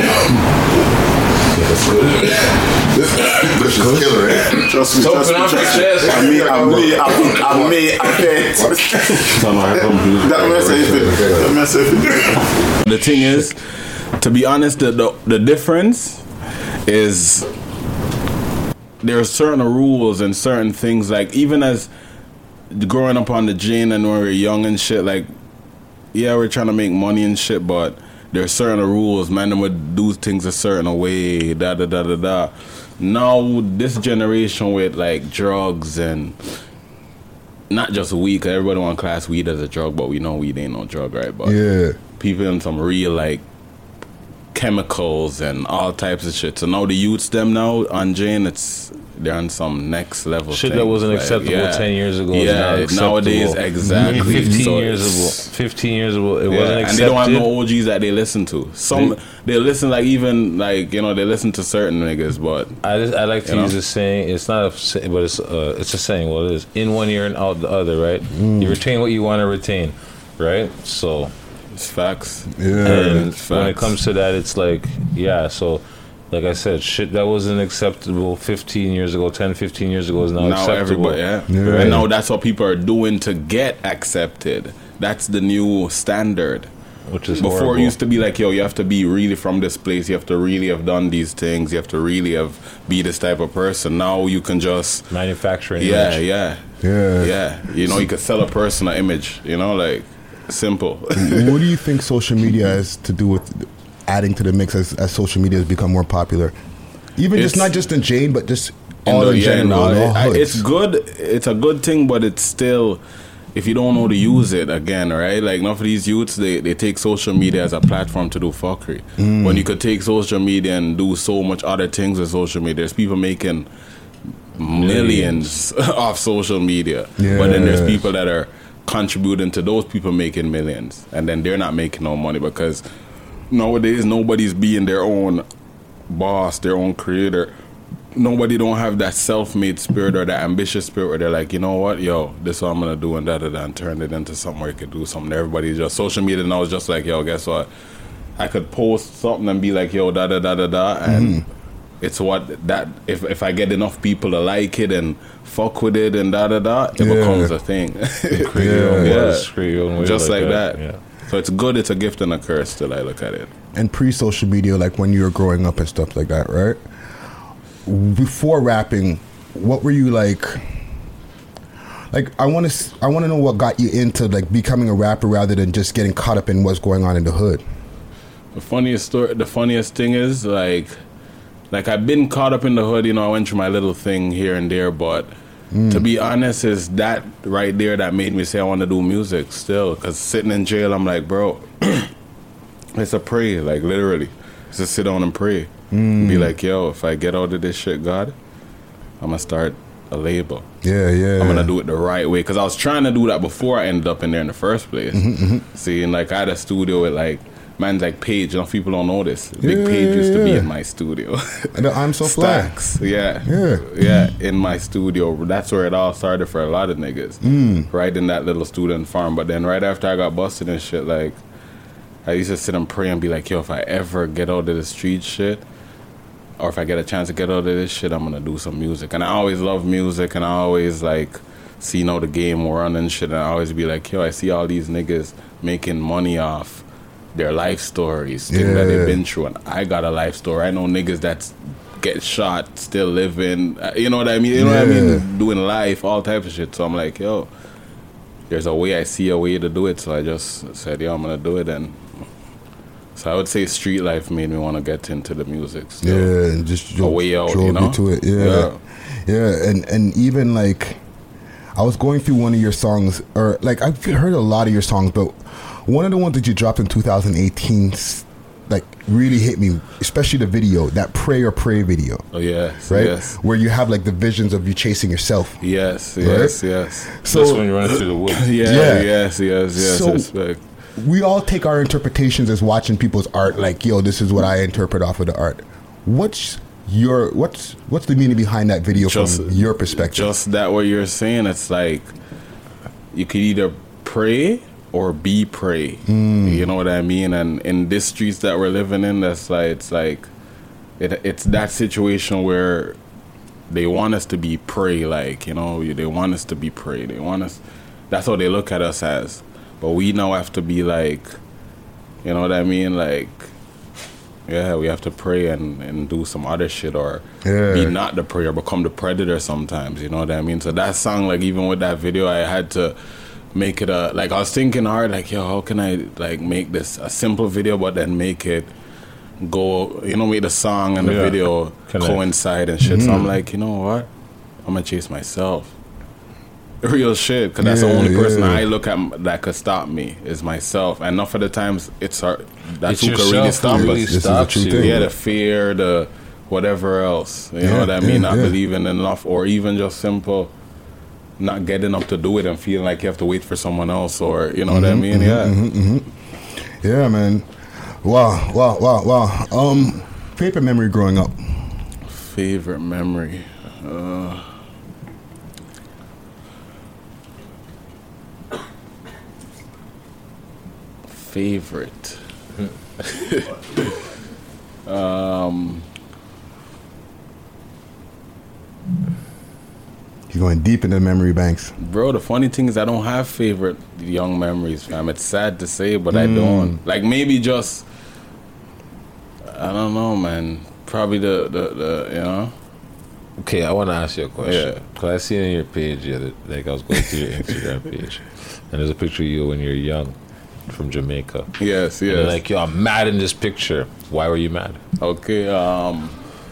now? This is killer, right? Trust me, So trust open me, up your trust me. chest. I mean, I mean, I mean, I mean, I bet. That mess ain't That mess ain't The thing is, to be honest, the, the, the difference is there are certain rules and certain things, like, even as growing up on the Jane and when we were young and shit, like, yeah, we're trying to make money and shit, but there are certain rules. Man, them would do things a certain way, da da da da da. Now, this generation with, like, drugs and not just weed, 'cause everybody want to class weed as a drug, but we know weed ain't no drug, right? But Yeah. people in some real, like, chemicals and all types of shit. So now the youths, them now on Jane, it's they're on some next level Shit thing. that wasn't Like, acceptable yeah. ten years ago is now Yeah, acceptable. nowadays, exactly. Fifteen So years it's- ago, fifteen years ago, it Yeah, wasn't and accepted. they don't have no O Gs that they listen to. Some they listen like even like you know they listen to certain niggas, but I just, I like to you know? use this saying. It's not a say- but it's uh, it's a saying. Well, it is in one ear and out the other, right? You retain what you want to retain, right? So it's facts. Yeah. and it's when it facts. comes to that, it's like yeah. So like I said, shit that wasn't acceptable fifteen years ago, ten, fifteen years ago is now, Now acceptable. everybody, yeah. Yeah. And now that's what people are doing to get accepted. That's the new standard. Which is before horrible. it used to be like, yo, you have to be really from this place. You have to really have done these things. You have to really have be this type of person. Now you can just manufacturing. Yeah, image. yeah, yeah, yeah. You know, you could sell a person an image. You know, like simple. What do you think social media has to do with adding to the mix as, as social media has become more popular? Even It's- just not just in Jane, but just In all the- in yeah, general. no, in all it- I- hoods. it's good. It's a good thing, but it's still, if you don't know to use it again, right? Like enough of these youths, they, they take social media as a platform to do fuckery. Mm. When you could take social media and do so much other things with social media. There's people making millions off social media, Yeah. but then there's people that are contributing to those people making millions, and then they're not making no money because nowadays nobody's being their own boss, their own creator. Nobody don't have that self-made spirit or that ambitious spirit where they're like, you know what, yo, this is what I'm gonna do and da da da, and turn it into something where you could do something. Everybody's just social media now is just like, yo, guess what? I could post something and be like, yo, da da da da da, and it's what that if if I get enough people to like it and fuck with it and da da da, it Yeah. becomes a thing. Create your own buzz, create your own wave just like, like that. that, yeah. So it's good. It's a gift and a curse. Still, I look at it. And pre-social media, like when you were growing up and stuff like that, right? Before rapping, what were you like? Like, I want to, I want to know what got you into like becoming a rapper rather than just getting caught up in what's going on in the hood. The funniest story, the funniest thing is like, like I've been caught up in the hood. You know, I went through my little thing here and there, but to be honest, is that right there that made me say I want to do music still. Because sitting in jail, I'm like, bro, it's a pray, like literally, it's to sit down and pray, and be like, yo, if I get out of this shit, God, I'm gonna start a label. Yeah, yeah. I'm gonna do it the right way. Because I was trying to do that before I ended up in there in the first place. See, and like I had a studio with like man's like Page. Enough people don't know this. Big Yeah, Page used to be yeah. in my studio. And the I'm So Fly. Stacks, yeah, Yeah. yeah, in my studio. That's where it all started for a lot of niggas. Mm. Right in that little student farm. But then right after I got busted and shit, like I used to sit and pray and be like, yo, if I ever get out of the street shit, or if I get a chance to get out of this shit, I'm gonna do some music. And I always love music, and I always like see, you know, the game run and shit. And I always be like, yo, I see all these niggas making money off their life stories, things that Yeah. they've been through, and I got a life story. I know niggas that's get shot, still living. uh, You know what I mean? You know what I Yeah. mean? Doing life, all type of shit. So I'm like, yo, there's a way. I see a way to do it. So I just said, yo, I'm gonna do it. And so I would say street life made me want to get into the music. still. Yeah, and just a dro- way out, drove you know? to it. Yeah. Yeah. yeah, and and even like I was going through one of your songs, or like I've heard a lot of your songs, but one of the ones that you dropped in two thousand eighteen, s- like really hit me, especially the video, that Pray or Pray video. Oh yes, right, yes, where you have like the visions of you chasing yourself. yes, Right? yes, yes. So- That's when you run into the woods. Yeah, Yeah. yes, yes, yes. So- respect. We all take our interpretations as watching people's art, like, yo, this is what I interpret off of the art. What's your what's what's the meaning behind that video Just- from your perspective? Just that what you're saying, it's like you could either pray or be prey. Mm. You know what I mean? And in this streets that we're living in, that's like it's like it, it's that situation where they want us to be prey, like, you know, they want us to be prey. They want us. That's how they look at us as. But we now have to be like, you know what I mean? Like, yeah, we have to pray and, and do some other shit, or Yeah. be not the prey or become the predator sometimes. You know what I mean? So that song, like, even with that video, I had to make it a, like, I was thinking hard, like, yo, how can I, like, make this a simple video, but then make it go, you know, make the song and the Yeah. video Connect. coincide and shit. So Mhm. I'm like, you know what? I'm gonna chase myself. Real shit, because that's the Yeah, only person yeah. I look at m- that could stop me is myself. And enough of the times, it's our, that's It's who could really yourself stop who really us. This is the stops true you. thing. Yeah, the fear, the whatever else. You Yeah, know what I mean? yeah, Not yeah. believing enough, or even just simple not getting up to do it and feeling like you have to wait for someone else, or you know what I mean? Yeah. hmm Yeah, man. Wow, wow, wow, wow. Um, favorite memory growing up. Favorite memory. Uh, favorite. um. He's going deep into memory banks. Bro, the funny thing is I don't have favorite young memories, fam. It's sad to say, but I Mm. don't. Like, maybe just, I don't know, man. Probably the, the, the you know. Okay, I want to ask you a question. Yeah. Because I seen on your page, the other, like I was going through your Instagram page, and there's a picture of you when you're young from Jamaica. Yes, And yes. they're like, yo, I'm mad in this picture. Why were you mad? Okay, um...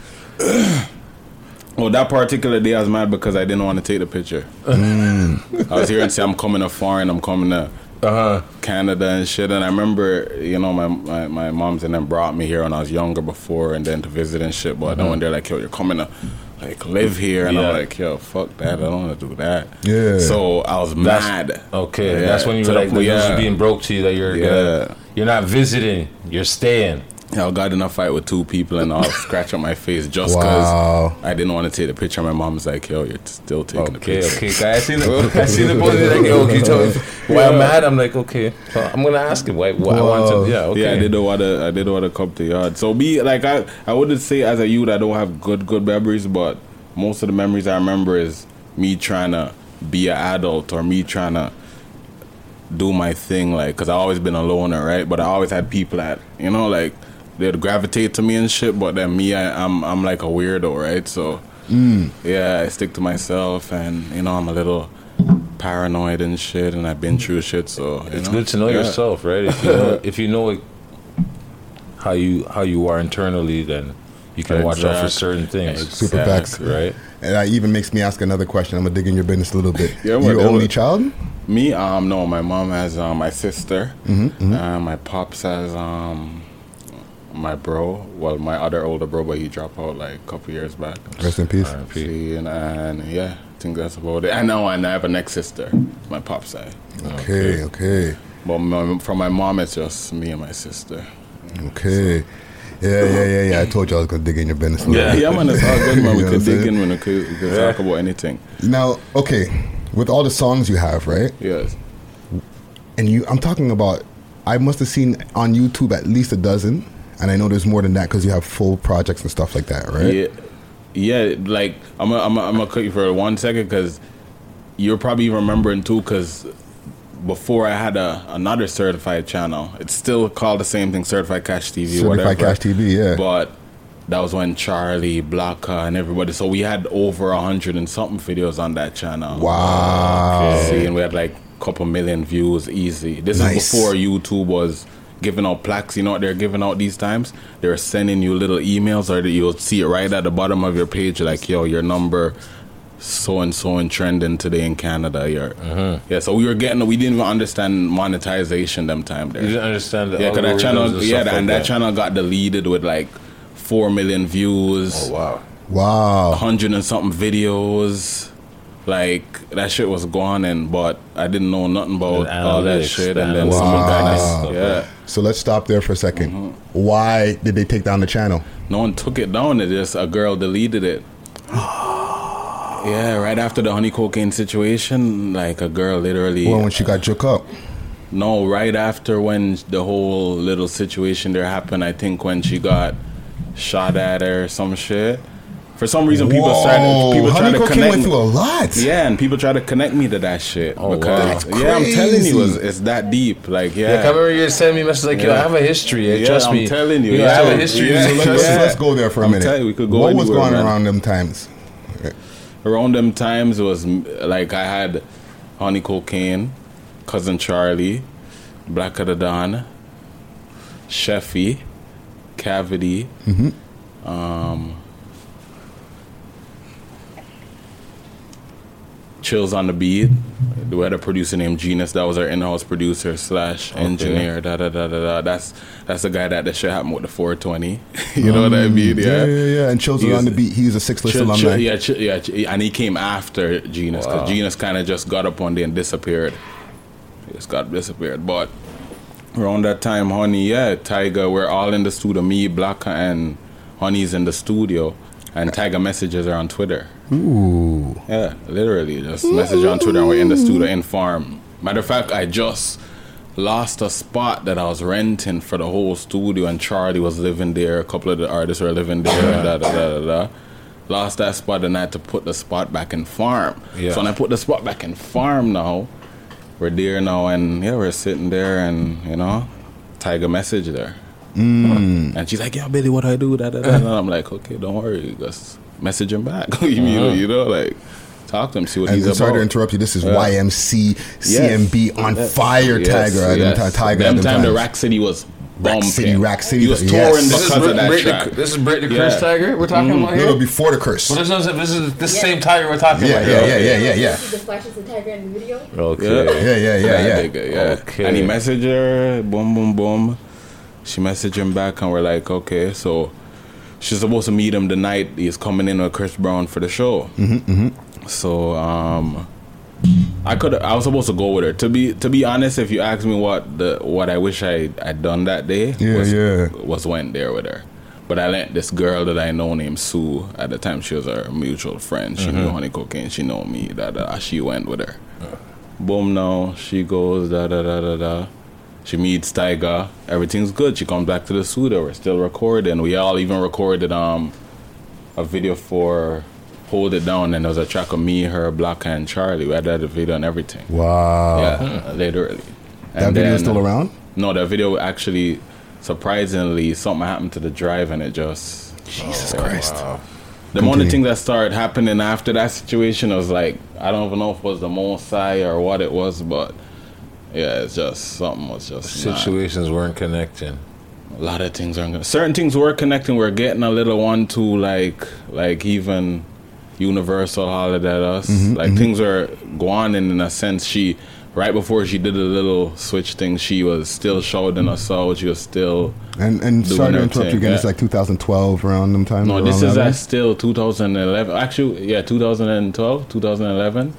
well, that particular day I was mad because I didn't want to take the picture. Mm. I was here and say I'm coming to foreign, I'm coming to uh-huh. Canada and shit. And I remember, you know, my, my, my moms and them brought me here when I was younger before and then to visit and shit. But then Mhm. when they're like, yo, you're coming to like live here, and Yeah. I'm like, yo, fuck that, I don't want to do that. Yeah. So I was That's- mad. Okay, Yeah. that's when you To were the like, the point- news yeah. was being broke to you that you're Yeah. gonna, you're not visiting, you're staying. Yeah, I got in a fight with two people and I'll scratch up my face just because Wow. I didn't want to take the picture. My mom's like, yo, you're still taking the Okay, picture. okay. I seen the, I seen the post. Like, yo, can you tell me why I'm Yeah. mad? I'm like, okay. So I'm gonna ask him why. why I want to. Yeah, okay. Yeah, I didn't want to. I didn't want to come to yard. So be like, I, I wouldn't say as a youth I don't have good, good memories, but most of the memories I remember is me trying to be an adult or me trying to do my thing, like, cause I always been a loner, right? But I always had people that, you know, like they'd gravitate to me and shit. But then me, I, I'm, I'm like a weirdo, right? So Mm. yeah, I stick to myself, and you know, I'm a little paranoid and shit, and I've been through shit. So you It's know? good to know Yeah. yourself, right? If you know, if you know how you how you are internally, then you can watch out for Exact- certain things. Super facts. right? And that even makes me ask another question. I'm gonna dig in your business a little bit. Yeah, you well, only well, child? Me, um, no. My mom has um, my sister. Mhm, mhm. Uh, my pops has um, my bro. Well, my other older bro, but he dropped out like a couple years back. Rest in peace. R I P. And, and yeah, I think that's about it. I know, and I have a next sister. My pop's side. Okay, okay, But my, from my mom, it's just me and my sister. okay. Yeah, yeah, yeah, yeah. I told you I was gonna dig in your business. a little Yeah, bit. yeah, man. It's all good, man. We You know could what I'm dig saying? in when we could, we could talk about anything. Now, okay, with all the songs you have, right? Yes. And you, I'm talking about. I must have seen on YouTube at least a dozen, and I know there's more than that because you have full projects and stuff like that, right? Yeah, yeah. Like I'm, gonna, I'm, gonna, I'm gonna cut you for one second because you're probably remembering too. Because before I had a another certified channel, it's still called the same thing, Certified Cash T V. Certified whatever. Cash T V, yeah. But that was when Charlie, Blacka, and everybody. So we had over a hundred and something videos on that channel. Wow. See, and we had like a couple million views easy. This Nice. is before YouTube was giving out plaques. You know what they're giving out these times? They're sending you little emails, or you'll see it right at the bottom of your page, like, yo, your number so and so and trending today in Canada. Your yeah. So we were getting. We didn't even understand monetization them time there. You didn't understand the Yeah, because that algorithms channel. and Yeah, stuff and like that that. channel got deleted with like four million views. Oh wow. Wow. A hundred and something videos. Like that shit was gone, and but I didn't know nothing about And all that analytics, shit. the And then analytics, some guy, Wow. yeah. So let's stop there for a 2nd Why did they take down the channel? No one took it down. It just a girl deleted it. Yeah, right after the honey cocaine situation, like a girl literally. Well, when she got shook up. No, right after when the whole little situation there happened, I think when she got shot at or some shit. For some reason, people Whoa, started. People Honey tried to Cocaine connect. went me- through a lot. Yeah, and people try to connect me to that shit. Oh, because, wow. yeah, I'm telling you, it's, Crazy. it's that deep. Like, yeah. Yeah, I remember you sending me messages like, yo, I Yeah. have a history. eh, Yeah, Trust I'm me. telling you, know, yeah. I have a history. Yeah. So let's, let's, Yeah. let's go there for a I'm minute. telling you, we could go what was anywhere, going man. around them times? Around them times, it was mm, like I had Honey Cocaine, Cousin Charlie, Black of the Dawn, Sheffy, Cavity, Mm-hmm. um, Chills on the Beat. We had a producer named Genus. That was our in-house producer slash engineer. Da da da da da. That's that's the guy that the shit happened with the four twenty. You know what I mean? Yeah, Yeah, yeah, yeah. And Chills He on the was- beat. He's a six list Chill- alumni. Chill- yeah, Chill- yeah, Chill- and he came after Genus because Wow. Genus kind of just got up one day and disappeared. He just got disappeared. But around that time, Honey, yeah, Tiger, we're all in the studio. Me, Blacka, and Honey's in the studio, and Tiger messages her on Twitter. Ooh. Yeah, literally, just message on Twitter, and we're in the studio in farm. Matter of fact, I just lost a spot that I was renting for the whole studio, and Charlie was living there. A couple of the artists were living there. da, da, da, da, da. lost that spot, and I had to put the spot back in farm. Yeah. So when I put the spot back in farm now, we're there now, and yeah, we're sitting there, and you know, Tiger message there. Mm. And she's like, yeah, Billy, what do I do? Da, da, da. And I'm like, okay, don't worry, just message him back. you, know, you know, like, talk to him, see what and he's about. Sorry to interrupt you. This is yeah. Y M C, C M B on yes. fire, yes. Tiger. At yes. them, Tiger. Them at them time, the times. Rack City was Rack bumping. City, Rack City. He was yes. touring This is because of that Brit- track. This is Brit the Yeah. Curse Tiger we're talking Mm. about here? No, no, before the curse. Well, this is this is this same Tiger we're talking Yeah, about. yeah, here. yeah, yeah, yeah, yeah. The flashes of Tiger in the video. Okay. Yeah, yeah, yeah, yeah. Nigga, yeah. Okay. And he messaged her, boom, boom, boom. She messaged him back, and we're like, okay, so she's supposed to meet him the night he's coming in with Chris Brown for the show. Mm-hmm, mm-hmm. So um, I could I was supposed to go with her. To be to be honest, if you ask me what the what I wish I I'd done that day, Yeah, was, yeah. was went there with her. But I let this girl that I know named Sue, at the time she was our mutual friend. She knew Mhm. Honey Cocaine. She know me. Da da. She went with her. Boom. Now she goes da da da da da. She meets Tyga. Everything's good. She comes back to the studio. We're still recording. We all even recorded um a video for Hold It Down, and there was a track of me, her, Black and Charlie. We had that video and everything. Wow. Yeah, literally. That video is still around? No, that video actually, surprisingly, something happened to the drive, and it just Jesus oh, Christ. wow. The only thing that started happening after that situation was like, I don't even know if it was the Mosai or what it was, but yeah, it's just something was just not- Situations weren't connecting. a lot of things aren't gonna, certain things were connecting. We're getting a little one to like like even Universal hollered at us. Mhm, like mhm. things are going in a sense. She right before she did a little switch thing, she was still shouting us out. She was still And and doing sorry to her interrupt thing, you again. yeah. It's like two thousand twelve around them time. No, around this is that at time? still two thousand eleven. Actually, yeah, two thousand twelve, two thousand eleven.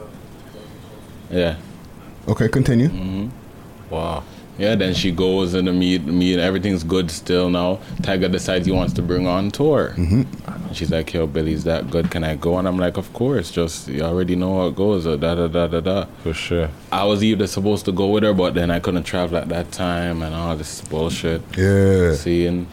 Yeah. Okay, continue. Mm-hmm. Wow. Yeah, then she goes and the meet, meet, everything's good still now. Tiger decides he wants to bring on tour. Mm-hmm. And she's like, yo, Billy's that good, can I go? And I'm like, of course, just, you already know how it goes, uh, da da da da da. For sure. I was either supposed to go with her, but then I couldn't travel at that time and all this bullshit. Yeah. Seeing,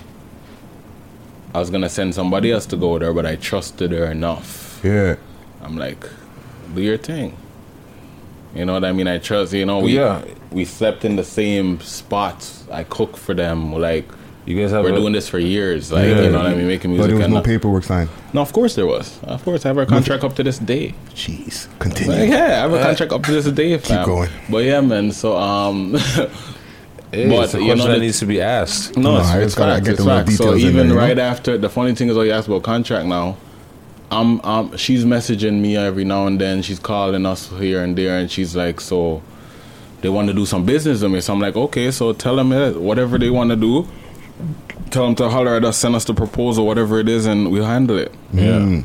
I was gonna send somebody else to go with her, but I trusted her enough. Yeah. I'm like, do your thing. You know what I mean? I trust, you know, we Yeah. we slept in the same spots. I cook for them. Like, you guys have we're a- doing this for years. Like, Yeah. you know what I mean? Making music. But there was and no not- paperwork signed. No, of course there was. Of course, I have our contract up to this day. Jeez, continue. Like, yeah, I have a Yeah. contract up to this day. Fam. going. But yeah, man. So um, Hey, it's a question that needs to be asked. No, No, it's, I it's just gotta facts, get it's the little facts. So details in even there, you know? right after, the funny thing is, oh, you asked about contract now. Um, um, she's messaging me every now and then. She's calling us here and there, and she's like, so they want to do some business with me. So I'm like, okay, so tell them uh, whatever they want to do. Tell them to holler at us, send us the proposal, whatever it is, and we'll handle it. Mm.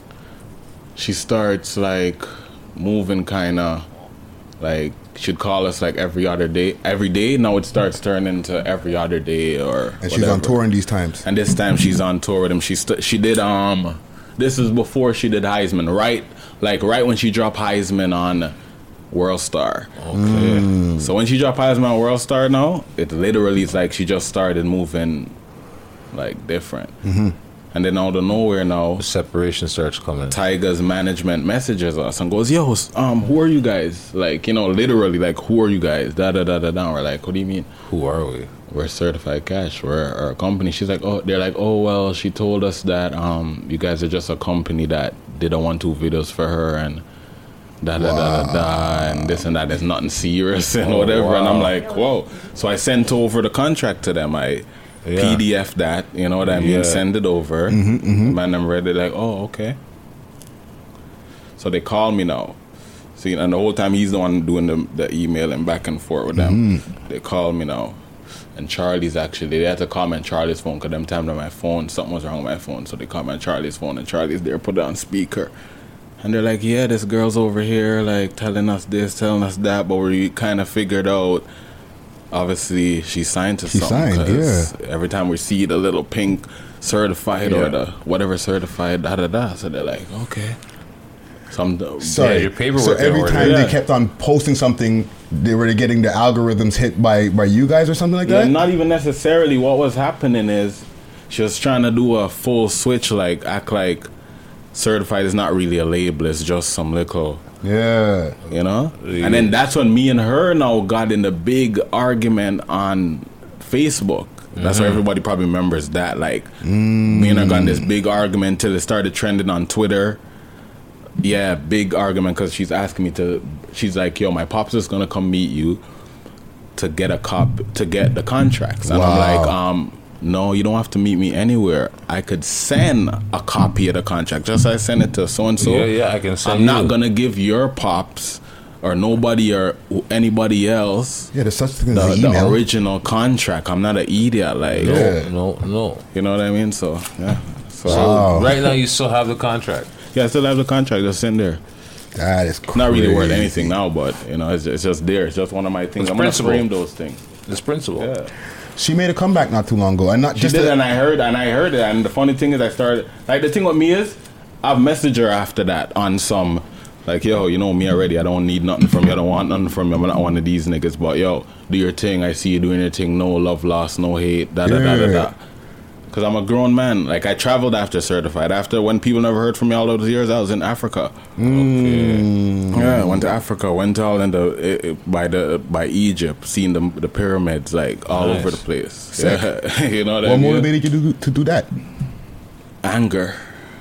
She starts like moving, kind of like she'd call us like every other day. Every day now it starts turning into every other day or. And she's on whatever. tour in these times. And this time she's on tour with him. She st- she did um. This is before she did Heisman, right? Like right when she dropped Heisman on World Star. Okay. So when she dropped Heisman on World Star now, it literally is like she just started moving like different. Mm-hmm. And then out of nowhere now, the separation starts coming. Tiger's management messages us and goes, "Yo, um, who are you guys? Like, you know, literally, like, who are you guys? Da da da da da." We're like, "What do you mean? Who are we? We're Certified Cash. We're our company." She's like, "Oh," they're like, "Oh, well, she told us that um, you guys are just a company that did a one two videos for her and da da da da da and this and that. There's nothing serious and Oh, whatever." And I'm wow. like, "Whoa!" So I sent over the contract to them. I Yeah. P D F that, you know what I mean? Yeah. Send it over. Mhm, mhm. Man, I'm ready. Like, oh, okay. So they call me now. See, and the whole time he's the one doing the, the emailing back and forth with them. Mhm. They call me now. And Charlie's actually, they had to call me on Charlie's phone because them time on my phone, something was wrong with my phone. So they call me on Charlie's phone and Charlie's there, put it on speaker. And they're like, yeah, this girl's over here, like, telling us this, telling us that. But we kind of figured out, obviously, she signed to She something. signed, 'cause every time we see the little pink certified Yeah. or the whatever certified, da da da. So they're like, okay. Some Sorry. So every time they kept on posting something, they were getting the algorithms hit by, by you guys or something like Yeah, that? not even necessarily. What was happening is she was trying to do a full switch, like act like certified is not really a label, it's just some little, yeah, you know. Yeah. And then that's when me and her now got in the big argument on Facebook. That's mm-hmm. why everybody probably remembers that. Like mm. me and her got in this big argument till it started trending on Twitter. Yeah, big argument because she's asking me to. She's like, "Yo, my pops is gonna come meet you to get a cop to get the contracts," and wow. I'm like, um. No, you don't have to meet me anywhere. I could send a copy of the contract. Just as I send it to so and so. Yeah, yeah, I can send. I'm not you. gonna give your pops or nobody or anybody else. Yeah, there's such thing the, as the email. original contract. I'm not an idiot. Like no, yeah. no, no. You know what I mean? So yeah. So, so wow. right now you still have the contract. Yeah, I still have the contract. Just in there. That is crazy. Not really worth anything now, but you know, it's, it's just there. It's just one of my things. It's I'm principle. gonna frame those things. It's principle. Yeah. She made a comeback not too long ago, and not she just did, a, and I heard, and I heard it. And the funny thing is, I started like the thing with me is, I've messaged her after that on some, like, yo, you know me already. I don't need nothing from you. I don't want nothing from you. I'm not one of these niggas. But yo, do your thing. I see you doing your thing. No love lost, no hate. Da da da da da. Because I'm a grown man. Like I traveled after certified. After when people never heard from me all those years, I was in Africa. Mm. Okay. Yeah, I went to Africa. Went all in the it, it, by the by Egypt, seeing the the pyramids like all nice. over the place. Yeah. You know what, what I mean? mean? What motivated you to do, to do that? Anger.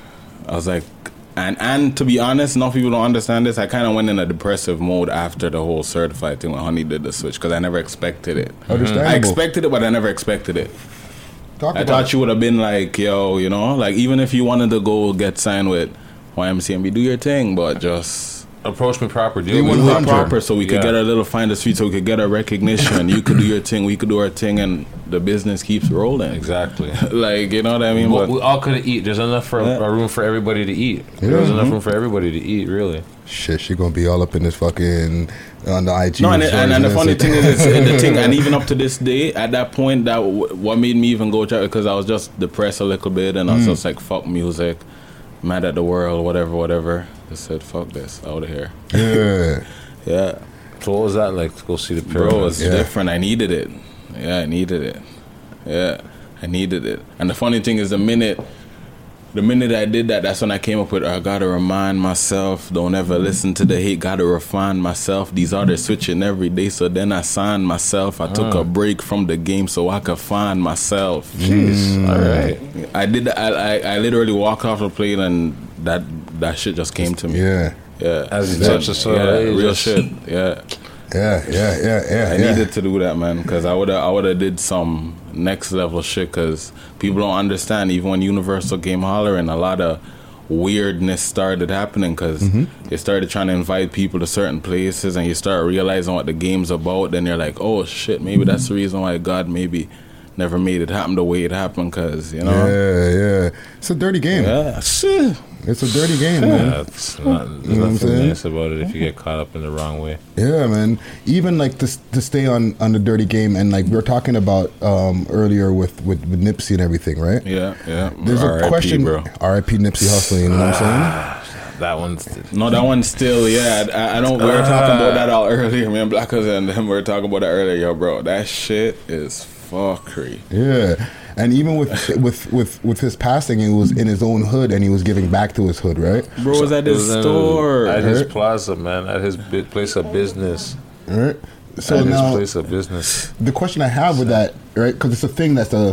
I was like, and and to be honest, enough people don't understand this. I kind of went in a depressive mode after the whole certified thing when Honey did the switch because I never expected it. Understandable. I expected it, but I never expected it. Talk I about thought it. you would have been like, yo, you know, like even if you wanted to go get signed with Y M C A, do your thing, but just approach me proper, do it proper, so we could yeah. get a little find a street, so we could get a recognition. You could do your thing, we could do our thing, and the business keeps rolling. Exactly. Like, you know what I mean? We, but, we all could eat. There's enough for yeah. a room for everybody to eat. Yeah. There's Mm-hmm. enough room for everybody to eat, really. Shit, she gonna be all up in this fucking on the I G. No, and, and, and the funny thing is, it's, the thing, and even up to this day, at that point, that w- what made me even go try because I was just depressed a little bit, and I was Mm. just like, fuck music, mad at the world, whatever, whatever. I said, fuck this, out of here. Yeah, yeah. So what was that like to go see the pyramids? Bro, it's yeah. different. I needed it. Yeah, I needed it. Yeah, I needed it. And the funny thing is, the minute. The minute I did that, that's when I came up with, I gotta remind myself, don't ever listen to the hate, gotta refine myself. These artists switching every day, so then I signed myself. I took uh. a break from the game so I could find myself. Jeez, Mm. all right. I did. I, I I literally walked off the plane and that that shit just came to me. Yeah, yeah. As you touch the soil, yeah, you real just- shit. Yeah. yeah, yeah, yeah, yeah. I yeah. needed to do that, man, because I would have I would have did some next level shit. Because people don't understand. Even when Universal came hollering, a lot of weirdness started happening because Mm-hmm. they started trying to invite people to certain places, and you start realizing what the game's about. Then you're like, oh shit, maybe that's the reason why God maybe never made it happen the way it happened. Because you know, Yeah, yeah. It's a dirty game. yeah, shit. It's a dirty game, man. Yeah, it's not, there's You know what I'm nothing saying? nice about it if you get caught up in the wrong way. Yeah, man. Even like to to stay on, on the dirty game, and like we were talking about um, earlier with, with, with Nipsey and everything, right? Yeah, yeah. There's R I P, a question. bro. R I P Nipsey Hussle. You know what I'm saying? That one's No, that one's still, yeah. I, I don't. We were talking about that all earlier, man. Black Cousin and them were talking about that earlier, yo, bro. That shit is fuckery. Yeah, and even with with with with his passing, he was in his own hood, and he was giving back to his hood, right? Bro was at It his was in- store. at his Right? plaza, man, at his bi- place of business. All right. So at now his place of business. the question I have with that, right? Because it's a thing that's a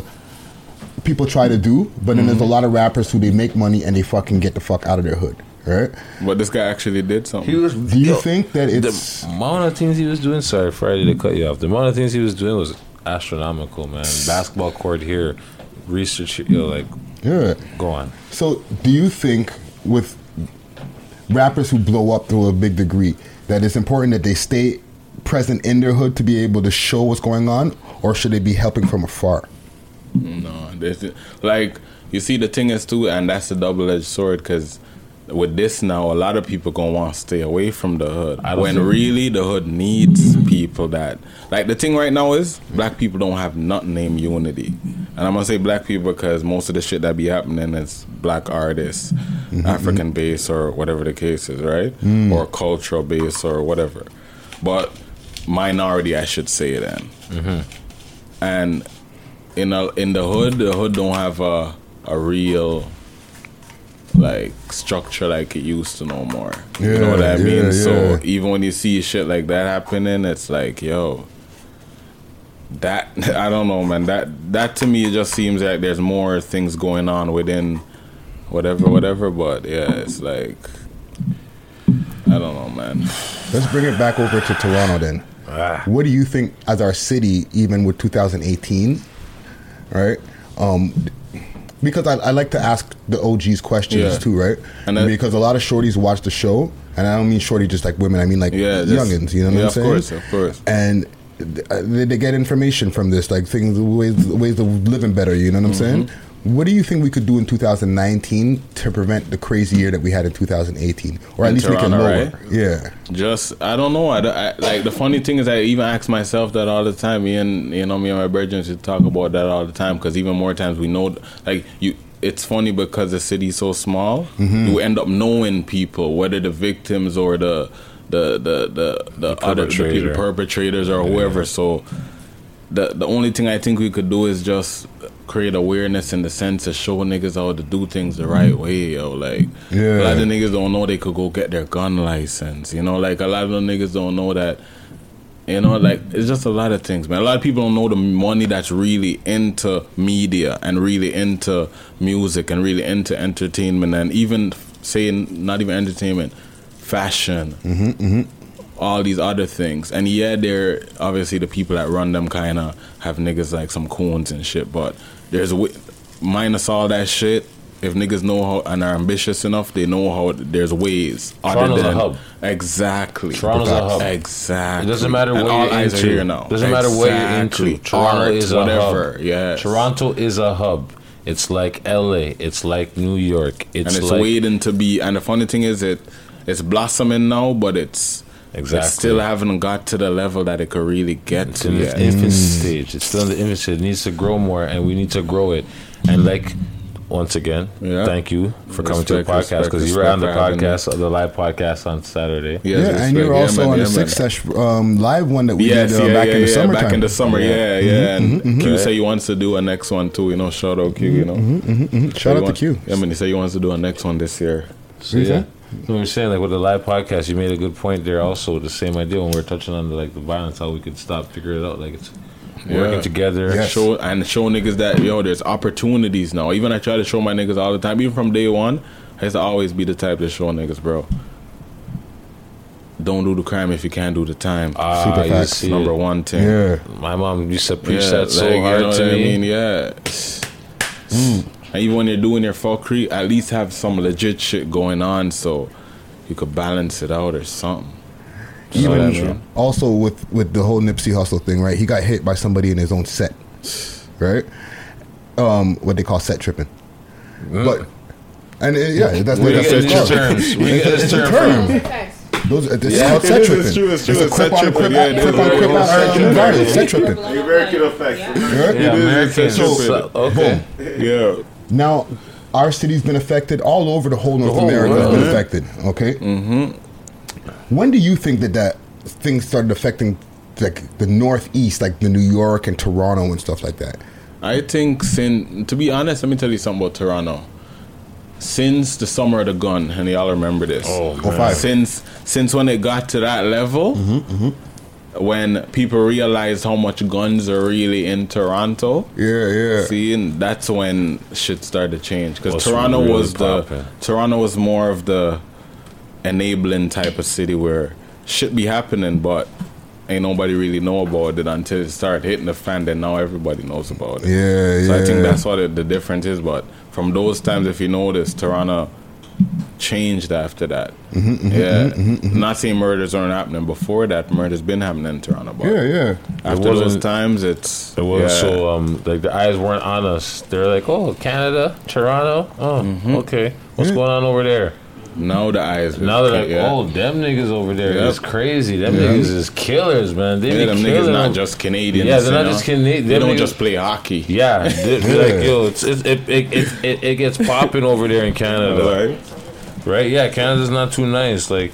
people try to do, but then there's a lot of rappers who they make money and they fucking get the fuck out of their hood, right? But this guy actually did something. He was. Do you yo, think that it's the amount of things he was doing? Sorry, Friday to cut you off. The amount of things he was doing was astronomical, man. Basketball court here, research here, you know, like yeah? go on. So do you think with rappers who blow up to a big degree that it's important that they stay present in their hood to be able to show what's going on, or should they be helping from afar? No, this is, like you see the thing is too, and that's a double-edged sword because with this now, a lot of people gonna want to stay away from the hood I don't when think- really the hood needs people that like the thing right now is black people don't have nothing named unity, and I'm gonna say black people because most of the shit that be happening is black artists, Mm-hmm. African base or whatever the case is, right? Mm. Or cultural base or whatever, but minority I should say then, Mm-hmm. and in a, in the hood, the hood don't have a a real like structure like it used to no more. Yeah, you know what I mean? yeah, So yeah. even when you see shit like that happening, it's like, yo, that I don't know, man. That that to me it just seems like there's more things going on within whatever, whatever. But yeah, it's like I don't know, man. Let's bring it back over to Toronto then. Ah. What do you think as our city, even with two thousand eighteen, right? Um, because I, I like to ask the O Gs questions Yeah. too, right? And then- because a lot of shorties watch the show, and I don't mean shorty just like women. I mean like Yeah, just- youngins. You know what yeah, I'm of saying? course, of course. And th- they, they get information from this, like things, ways, ways of living better. You know what I'm saying? Mm-hmm. What do you think we could do in two thousand nineteen to prevent the crazy year that we had in two thousand eighteen, or at In least make it Toronto, lower? right? Yeah. Just I don't know. I, don't- I like the funny thing is I even ask myself that all the time. Me and you know me and my brethren should talk about that all the time because even more times we know like you. It's funny because the city's so small. Mhm. You end up knowing people, whether the victims or the the the the, the, other the people, perpetrator. perpetrators or whoever. So the the only thing I think we could do is just create awareness in the sense of show niggas how to do things the right way, yo. Like Yeah. a lot of niggas don't know they could go get their gun license. You know, like a lot of the niggas don't know that. You know, like it's just a lot of things, man. A lot of people don't know the money that's really into media and really into music and really into entertainment and even saying not even entertainment, fashion, Mm-hmm, mm-hmm. all these other things. And yeah, they're obviously the people that run them kind of have niggas like some coons and shit. But there's a way, minus all that shit. If niggas know how and are ambitious enough, they know how there's ways. Toronto's a hub. Exactly. Toronto's a hub. Exactly. It doesn't matter And what all you're eyes into. are here now. Doesn't matter what you're Exactly. into. Toronto Art, is a whatever. hub. Yes. Toronto is a hub. It's like L A. It's like New York. It's and it's like waiting to be. And the funny thing is, it it's blossoming now, but it's Exactly. It still haven't got to the level that it could really get It's to in yet. the infant stage. It's still in the infant stage. It needs to grow more, and we need to grow it. And like, once again, Yeah. thank you for coming to the Respect, podcast respect, because you were respect on the for having me. podcast, the live podcast on Saturday. Yes, yeah, respect. and you're Yeah, also man, on yeah, the man. Six Sesh um, live one that we Yes, did uh, yeah, back yeah, in the yeah, summertime. back in the summer, yeah, yeah. Mhm, And mhm, Q mhm. say he wants to do a next one too. You know, shout out Q. You know, Mhm, mhm, mhm. So Shout he out to wants- Q. I mean, he said he wants to do a next one this year. So yeah, so we were saying like with the live podcast, you made a good point there. Also, the same idea when we were touching on the, like the violence, how we could stop, figure it out. Like it's working together. Show and show niggas that yo, there's opportunities now. Even I try to show my niggas all the time. Even from day one, I used to always be the type to show niggas, bro. Don't do the crime if you can't do the time. Ah, Super you facts. see Number it. one thing. Yeah. My mom used to preach Yeah, that so like, you hard know to what I me. mean? Yeah. And even when you're doing your fuckery, at least have some legit shit going on so you could balance it out or something. You know Even what I mean? also with with the whole Nipsey Hussle thing, right? He got hit by somebody in his own set, right? Um, what they call set tripping, but and it, yeah, that's We what get that's these called. terms. We get It's this a term term. Those, it's Yeah, called it set is, tripping. it's true, it's true, It's a it's crip set on crip tripping, out, yeah, crip it on is, crip it is, out set um, tripping. violence, set tripping. The American effect. Right? It is, American. it's set So, tripping. Okay. Yeah. Now, our city's been affected. All over the whole North whole America has been world. affected. Okay. Mm-hmm. When do you think that that things started affecting like the Northeast, like the New York and Toronto and stuff like that? I think since, to be honest, let me tell you something about Toronto. Since the summer of the gun, and y'all remember this. Oh, Oh, five. Since since when it got to that level, when people realized how much guns are really in Toronto, Yeah, yeah. see, and that's when shit started to change. Because What's Toronto really was the poppin'? Toronto was more of the enabling type of city where shit be happening, but ain't nobody really know about it until it started hitting the fan. Then now everybody knows about it. Yeah, So I think yeah. that's what it, the difference is. But from those times, if you notice, Toronto changed after that. Mm-hmm, yeah, not saying murders aren't happening before that. Murders been happening in Toronto. But Yeah, yeah. after It those wasn't- times, it's It was yeah. so um like the eyes weren't on us. They're like, oh, Canada, Toronto. Oh, Mm-hmm. okay. What's going on over there? Now the eyes. Now they're like, yeah. oh, them niggas over there Yep. is crazy. Them Yeah. niggas is killers, man. They Yeah, be them killing niggas not them. just Canadians. Yeah, they're you not know? just Canadian. They Them don't niggas- just play hockey. Yeah, they be Yeah. like, yo, it's, it, it, it, it, it, it gets popping over there in Canada, Right. right? Yeah, Canada's not too nice, like,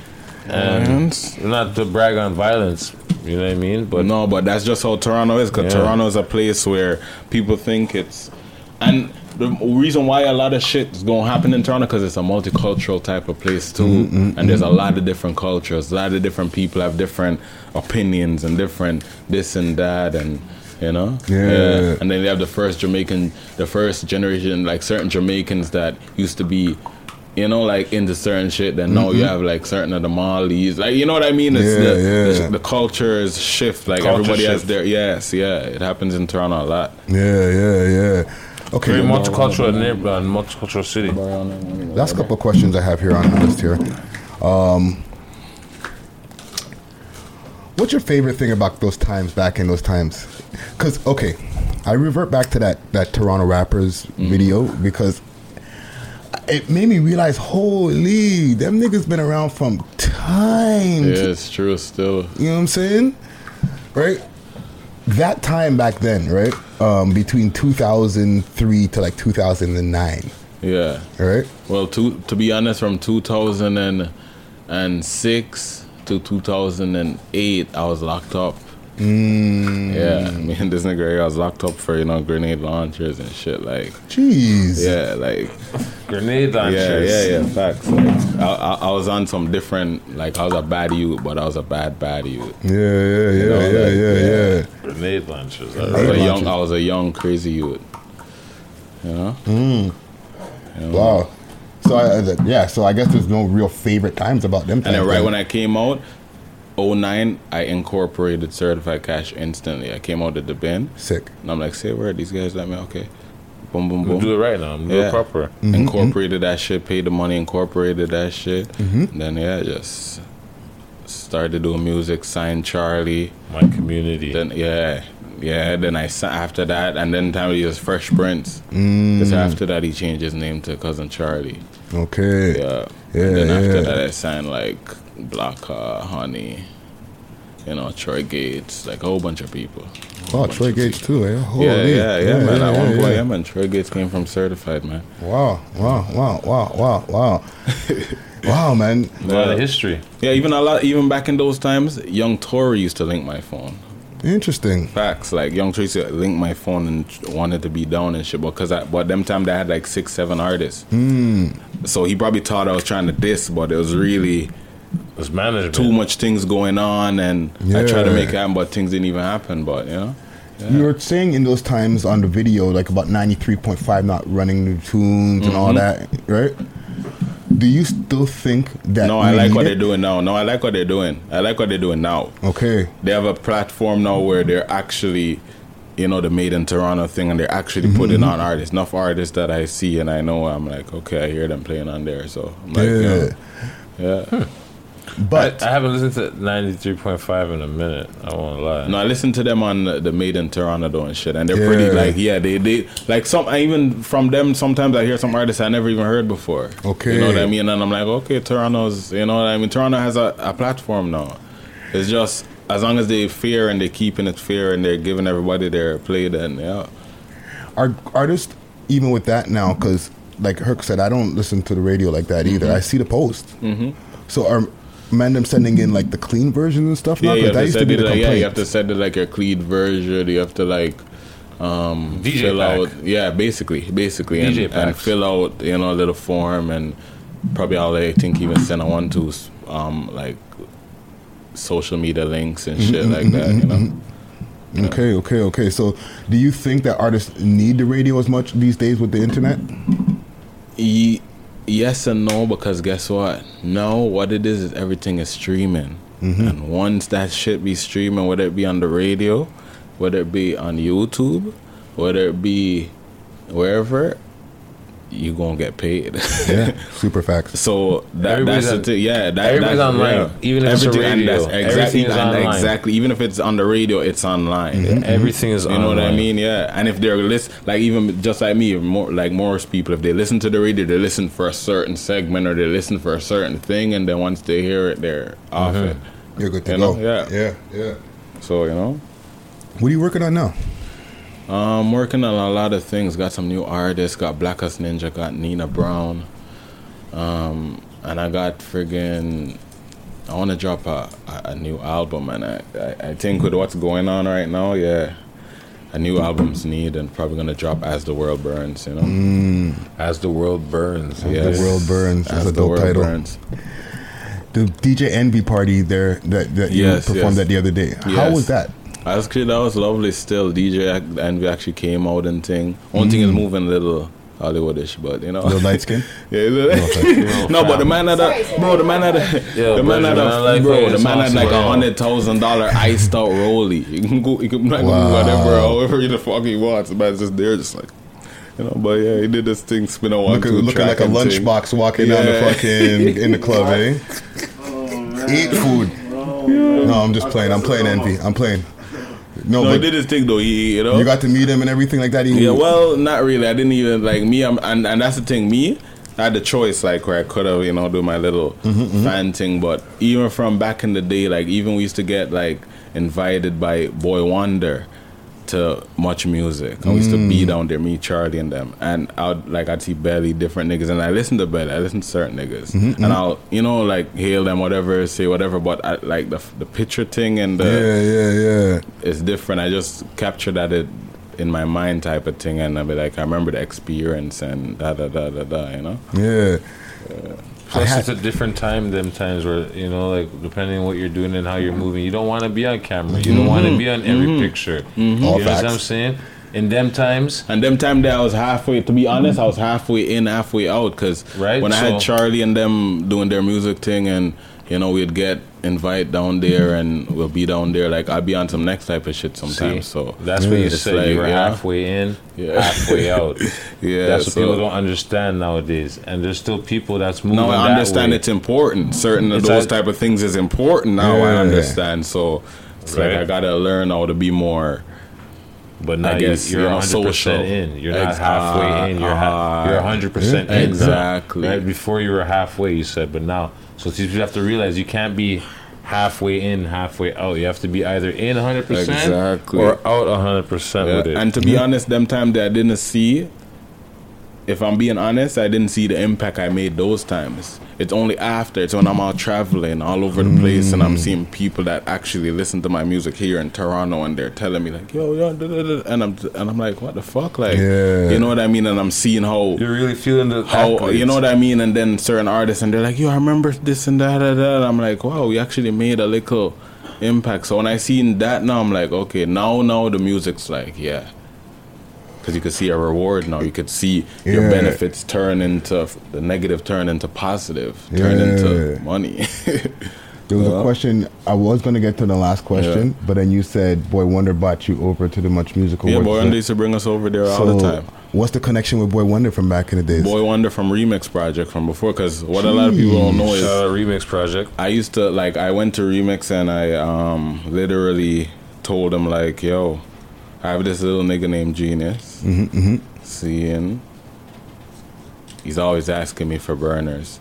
and not to brag on violence, you know what I mean? But no, but that's just how Toronto is. Because Yeah. Toronto is a place where people think it's, and the reason why a lot of shit is gonna happen in Toronto because it's a multicultural type of place too, Mm-mm-mm. and there's a lot of different cultures. A lot of different people have different opinions and different this and that, and you know, Yeah. And then they have the first Jamaican, the first generation, like certain Jamaicans that used to be. You know, like into certain shit. Then now Mhm. you have like certain of the Malis, like you know what I mean. It's Yeah, the, yeah. the the cultures shift. Like Culture everybody has shift. their yes, yeah. It happens in Toronto a lot. Yeah, yeah, yeah. Okay. Very multicultural neighborhood and multicultural city. Last couple of questions I have here on the list here. Um, what's your favorite thing about those times back in those times? Because okay, I revert back to that that Toronto Rappers video because it made me realize, holy, them niggas been around from time. Yeah, it's true. Still, you know what I'm saying, right? That time back then, right? Um, between two thousand three to like two thousand nine. Yeah. Right. Well, to to be honest, from two thousand six to two thousand eight, I was locked up. Mm. Yeah, me and this nigga here, I was locked up for, you know, grenade launchers and shit. Like, jeez. Yeah, like grenade Yeah, launchers. yeah, yeah. Facts. Like, I, I, I was on some different. Like, I was a bad youth, but I was a bad bad youth. Yeah, yeah, yeah, You know, yeah, like, yeah, yeah. Grenade launchers. I was a young. I was a young crazy youth. You know. Mm. You know? Wow. So I, uh, yeah, so I guess there's no real favorite times about them. And then right when I came out, oh nine, I incorporated Certified Cash instantly. I came out of the bin. Sick. And I'm like, say a word. These guys let me, okay. Boom, boom, We'll boom. do it right now. Do it proper. Mhm, Incorporated that shit, paid the money, incorporated that shit. Mhm. And then, yeah, just started doing music, signed Charlie. My Community. Then, yeah. Yeah, then I sa- after that, and then time he was Fresh Prince. Mm. Because after that, he changed his name to Cousin Charlie. Okay. Yeah. Yeah, And then after yeah. that, I signed like Black uh, Honey, you know, Troy Gates, like a whole bunch of people. Oh, Troy Gates too, eh? Holy. Yeah, yeah, yeah, man. yeah, At one yeah, point, yeah. yeah, man. Troy Gates came from Certified, man. Wow, wow, wow, wow, wow, wow. Wow, man. A lot of history. Yeah, even a lot, even back in those times, Young Tory used to link my phone. Interesting. Facts, like Young Tory used to link my phone and wanted to be down and shit, because I, but them time they had like six, seven artists. Mm. So he probably thought I was trying to diss, but it was really it was management. Too much things going on, and I tried to Yeah. make it happen, but things didn't even happen. But you know, yeah. You were saying in those times on the video, like about ninety-three point five not running new tunes and all Mhm. that, right? Do you still think that? No, I we like need what it? they're doing now. No, I like what they're doing. I like what they're doing now. Okay. They have a platform now where they're actually, you know, the Made in Toronto thing, and they're actually Mhm, putting mhm. on artists. Enough artists that I see and I know, I'm like, okay, I hear them playing on there. So I'm like, Yeah. you know, yeah. But I, I haven't listened to ninety-three point five in a minute. I won't lie. No, I listened to them on the, the Made in Toronto though and shit, and they're Yeah. pretty like, yeah, they they like some. I even from them sometimes I hear some artists I never even heard before. Okay. You know what I mean? And I'm like, okay, Toronto's. You know what I mean? Toronto has a, a platform now. It's just as long as they fair and they're keeping it fair and they're giving everybody their play, then yeah. Are artists even with that now? Because like Herc said, I don't listen to the radio like that either. Mhm. I see the post. Mm-hmm. So are man them sending in like the clean versions and stuff now? Yeah, you 'Cause have that to used to send be it the like, yeah, complaint. you have to send it like your clean version. You have to like um, D J fill pack. out, yeah, basically, basically, D J and, and packs. fill out, you know, a little form, and probably I'll I think even send a one to um like social media links and shit Mhm, like mhm, that, mhm, you know. mhm. Okay, okay, okay. So do you think that artists need the radio as much these days with the internet? Ye- yes and no, because guess what? No, what it is is everything is streaming. Mhm. And once that shit be streaming, whether it be on the radio, whether it be on YouTube, whether it be wherever, you gonna get paid. Yeah, super facts. So that, Everybody's that's the on- thing. Yeah, that, everybody's that's, online, yeah. even if it's a Everything- and radio. that's exactly, Everything is and online. exactly. Even if it's on the radio, it's online. Yeah, everything is You know what I online. mean? Yeah. And if they're list, like even just like me, more like most people, if they listen to the radio, they listen for a certain segment or they listen for a certain thing, and then once they hear it, they're off Mhm. it. You're good to You go. know? Yeah. Yeah, yeah. So you know. What are you working on now? I'm working on a lot of things. Got some new artists. Got Blackest Ninja. Got Nina Brown. Um, and I got friggin'. I want to drop a, a, a new album, and I, I, I think with what's going on right now, yeah, a new album's need, and probably gonna drop As the World Burns. You know, Mm. As the World Burns. As Yes. the World Burns. That's As a the dope World title. Burns. The D J Envy party there that, that you Yes, performed yes. at the other day. How Yes. was that? Actually, that was lovely. Still, D J Envy actually came out and thing. One thing is Mm. moving a little Hollywoodish, but you know, Little light skin? yeah, No, thank no, but the man had a bro. The man had a Yo, the man had Benjamin, I like a bro. how The you man had saucy, like a bro. hundred thousand dollar iced out rollie. You can go, you can like, Wow. do whatever, however the fuck he wants. The man's just there, just like. You know, but yeah, he did this thing, spin a one, Looking, two, looking like track a and thing. lunchbox walking down the Yeah. fucking in the club, eh? Eat food. No, I'm just playing. I'm playing Envy. I'm playing. No, No, he but did his thing though. He, you know, you got to meet him and everything like that. He, Yeah, well, not really. I didn't even like me. I'm, and and that's the thing. Me, I had the choice, like where I could have, you know, do my little Mm-hmm, fan thing. But even from back in the day, like even we used to get like invited by Boy Wonder to Much Music. I used to be Mm. down there, me, Charlie, and them. And I'd like I'd see Belly, different niggas, and I listen to Belly. I listen to certain niggas, Mhm, and mhm. I'll you know like hail them, whatever, say whatever. But I, like the the picture thing and the yeah, yeah, yeah. it's different. I just capture that it in my mind type of thing, and I'll be like, I remember the experience and da da da da da, you know. Yeah. Plus, it's a different time. Them times where you know, like depending on what you're doing and how you're moving, you don't want to be on camera. You don't want to Mhm. be on every Mhm. picture. Mhm. You All know what I'm facts. saying? In them times, And them time there, I was halfway. To be honest, I was halfway in, halfway out. Cause Right, when I so- had Charlie and them doing their music thing, and you know we'd get invite down there, and we'll be down there. Like I'd be on some next type of shit sometimes. See, so that's what you it's said. like, You were yeah. halfway in, Yeah. halfway out. Yeah, that's what so- people don't understand nowadays. And there's still people that's moving. No, I that understand way. it's important. Certain of It's those a- type of things is important now. I Yeah. understand. So it's like Right. I gotta learn how to be more. But now I you- guess you're you know, one hundred percent social. in. You're not Ex- halfway in. You're ha- uh, you're one hundred percent in. Exactly. Right before you were halfway, you said, but now, so you have to realize you can't be halfway in, halfway out. You have to be either in one hundred percent Exactly. or out one hundred percent Yeah, with it. and to be honest, them time that I didn't see, if I'm being honest, I didn't see the impact I made those times. It's only after. It's when I'm out traveling all over the place and I'm seeing people that actually listen to my music here in Toronto, and they're telling me like, "Yo, yo," da, da, da, and I'm and I'm like, "What the fuck?" Like, Yeah. you know what I mean? And I'm seeing how You're really feeling the how accolades. you know what I mean. And then certain artists, and they're like, "Yo, I remember this and that." And that. I'm like, "Wow, we actually made a little impact." So when I seen that now, I'm like, "Okay, now now the music's like, yeah." Because you could see a reward now. You could see your Yeah. benefits turn into the negative, turn into positive, turn Yeah. into money. There was Yeah. a question. I was going to get to the last question, but then you said Boy Wonder brought you over to the Much Music Awards. Yeah, Boy Wonder used to bring us over there all the So, time. What's the connection with Boy Wonder from back in the days? Boy Wonder from Remix Project from before, because what a lot of people don't know is Shout out Remix Project. I used to like I went to Remix and I um literally told him like, yo, I have this little nigga named Genius. Mm-hmm, mm-hmm. Seeing he's always asking me for burners.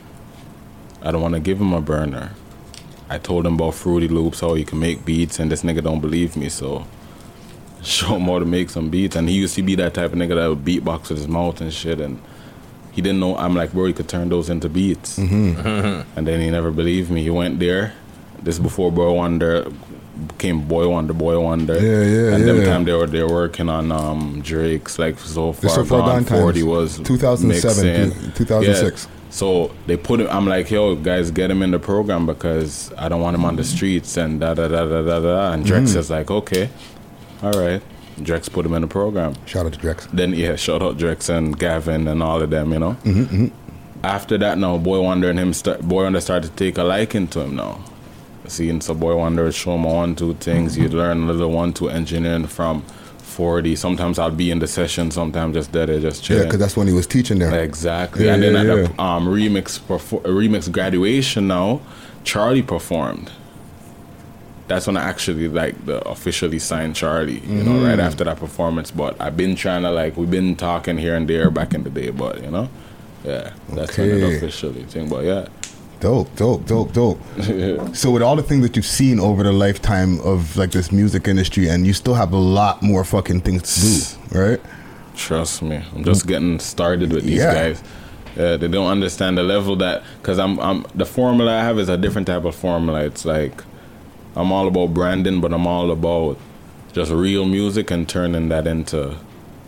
I don't want to give him a burner. I told him about Fruity Loops, how he can make beats, and this nigga don't believe me, so show him how to make some beats. And he used to be that type of nigga that would beatbox with his mouth and shit, and he didn't know. I'm like, bro, he could turn those into beats. Mm-hmm. And then he never believed me. He went there. This is before Boy Wonder became Boy Wonder, Boy Wonder. Yeah, yeah, And them yeah. time they were they were working on um Drake's like So The Far, So Far Gone, Gone forty times. was two thousand seven, mixing. two thousand six. Yeah. So they put him. I'm like, yo, guys, get him in the program because I don't want him on the streets and da da da da da da. And Drex Mhm. is like, okay, all right. Drex put him in the program. Shout out to Drex. Then yeah, shout out Drex and Gavin and all of them, you know. Mm-hmm, mm-hmm. After that, now Boy Wonder and him, start, Boy Wonder started to take a liking to him now. Seeing so Boy Wonder would show him one, two things. You'd learn a little one, two engineering from forty. Sometimes I'll be in the session, sometimes just there, just Yeah, chilling. because that's when he was teaching there. Exactly. Yeah, and then yeah, at yeah. the um, remix perfor- remix graduation now, Charlie performed. That's when I actually like the officially signed Charlie, you know, Mhm. right after that performance. But I've been trying to like we've been talking here and there back in the day, but you know, yeah, that's when it Okay. officially thing. But yeah. Dope, dope, dope, dope. So with all the things that you've seen over the lifetime of like this music industry, and you still have a lot more fucking things to do, right? Trust me, I'm just getting started with these Yeah. guys. Yeah, they don't understand the level that because I'm I'm the formula I have is a different type of formula. It's like I'm all about branding, but I'm all about just real music and turning that into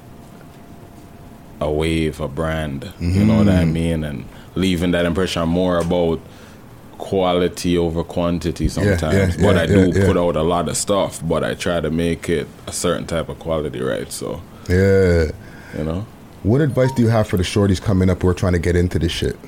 a wave, a brand. Mm-hmm. You know what I mean? And leaving that impression more about quality over quantity sometimes. Yeah, yeah, but yeah, I do yeah, put yeah. out a lot of stuff, but I try to make it a certain type of quality, right? So, yeah. You know? What advice do you have for the shorties coming up who are trying to get into this shit?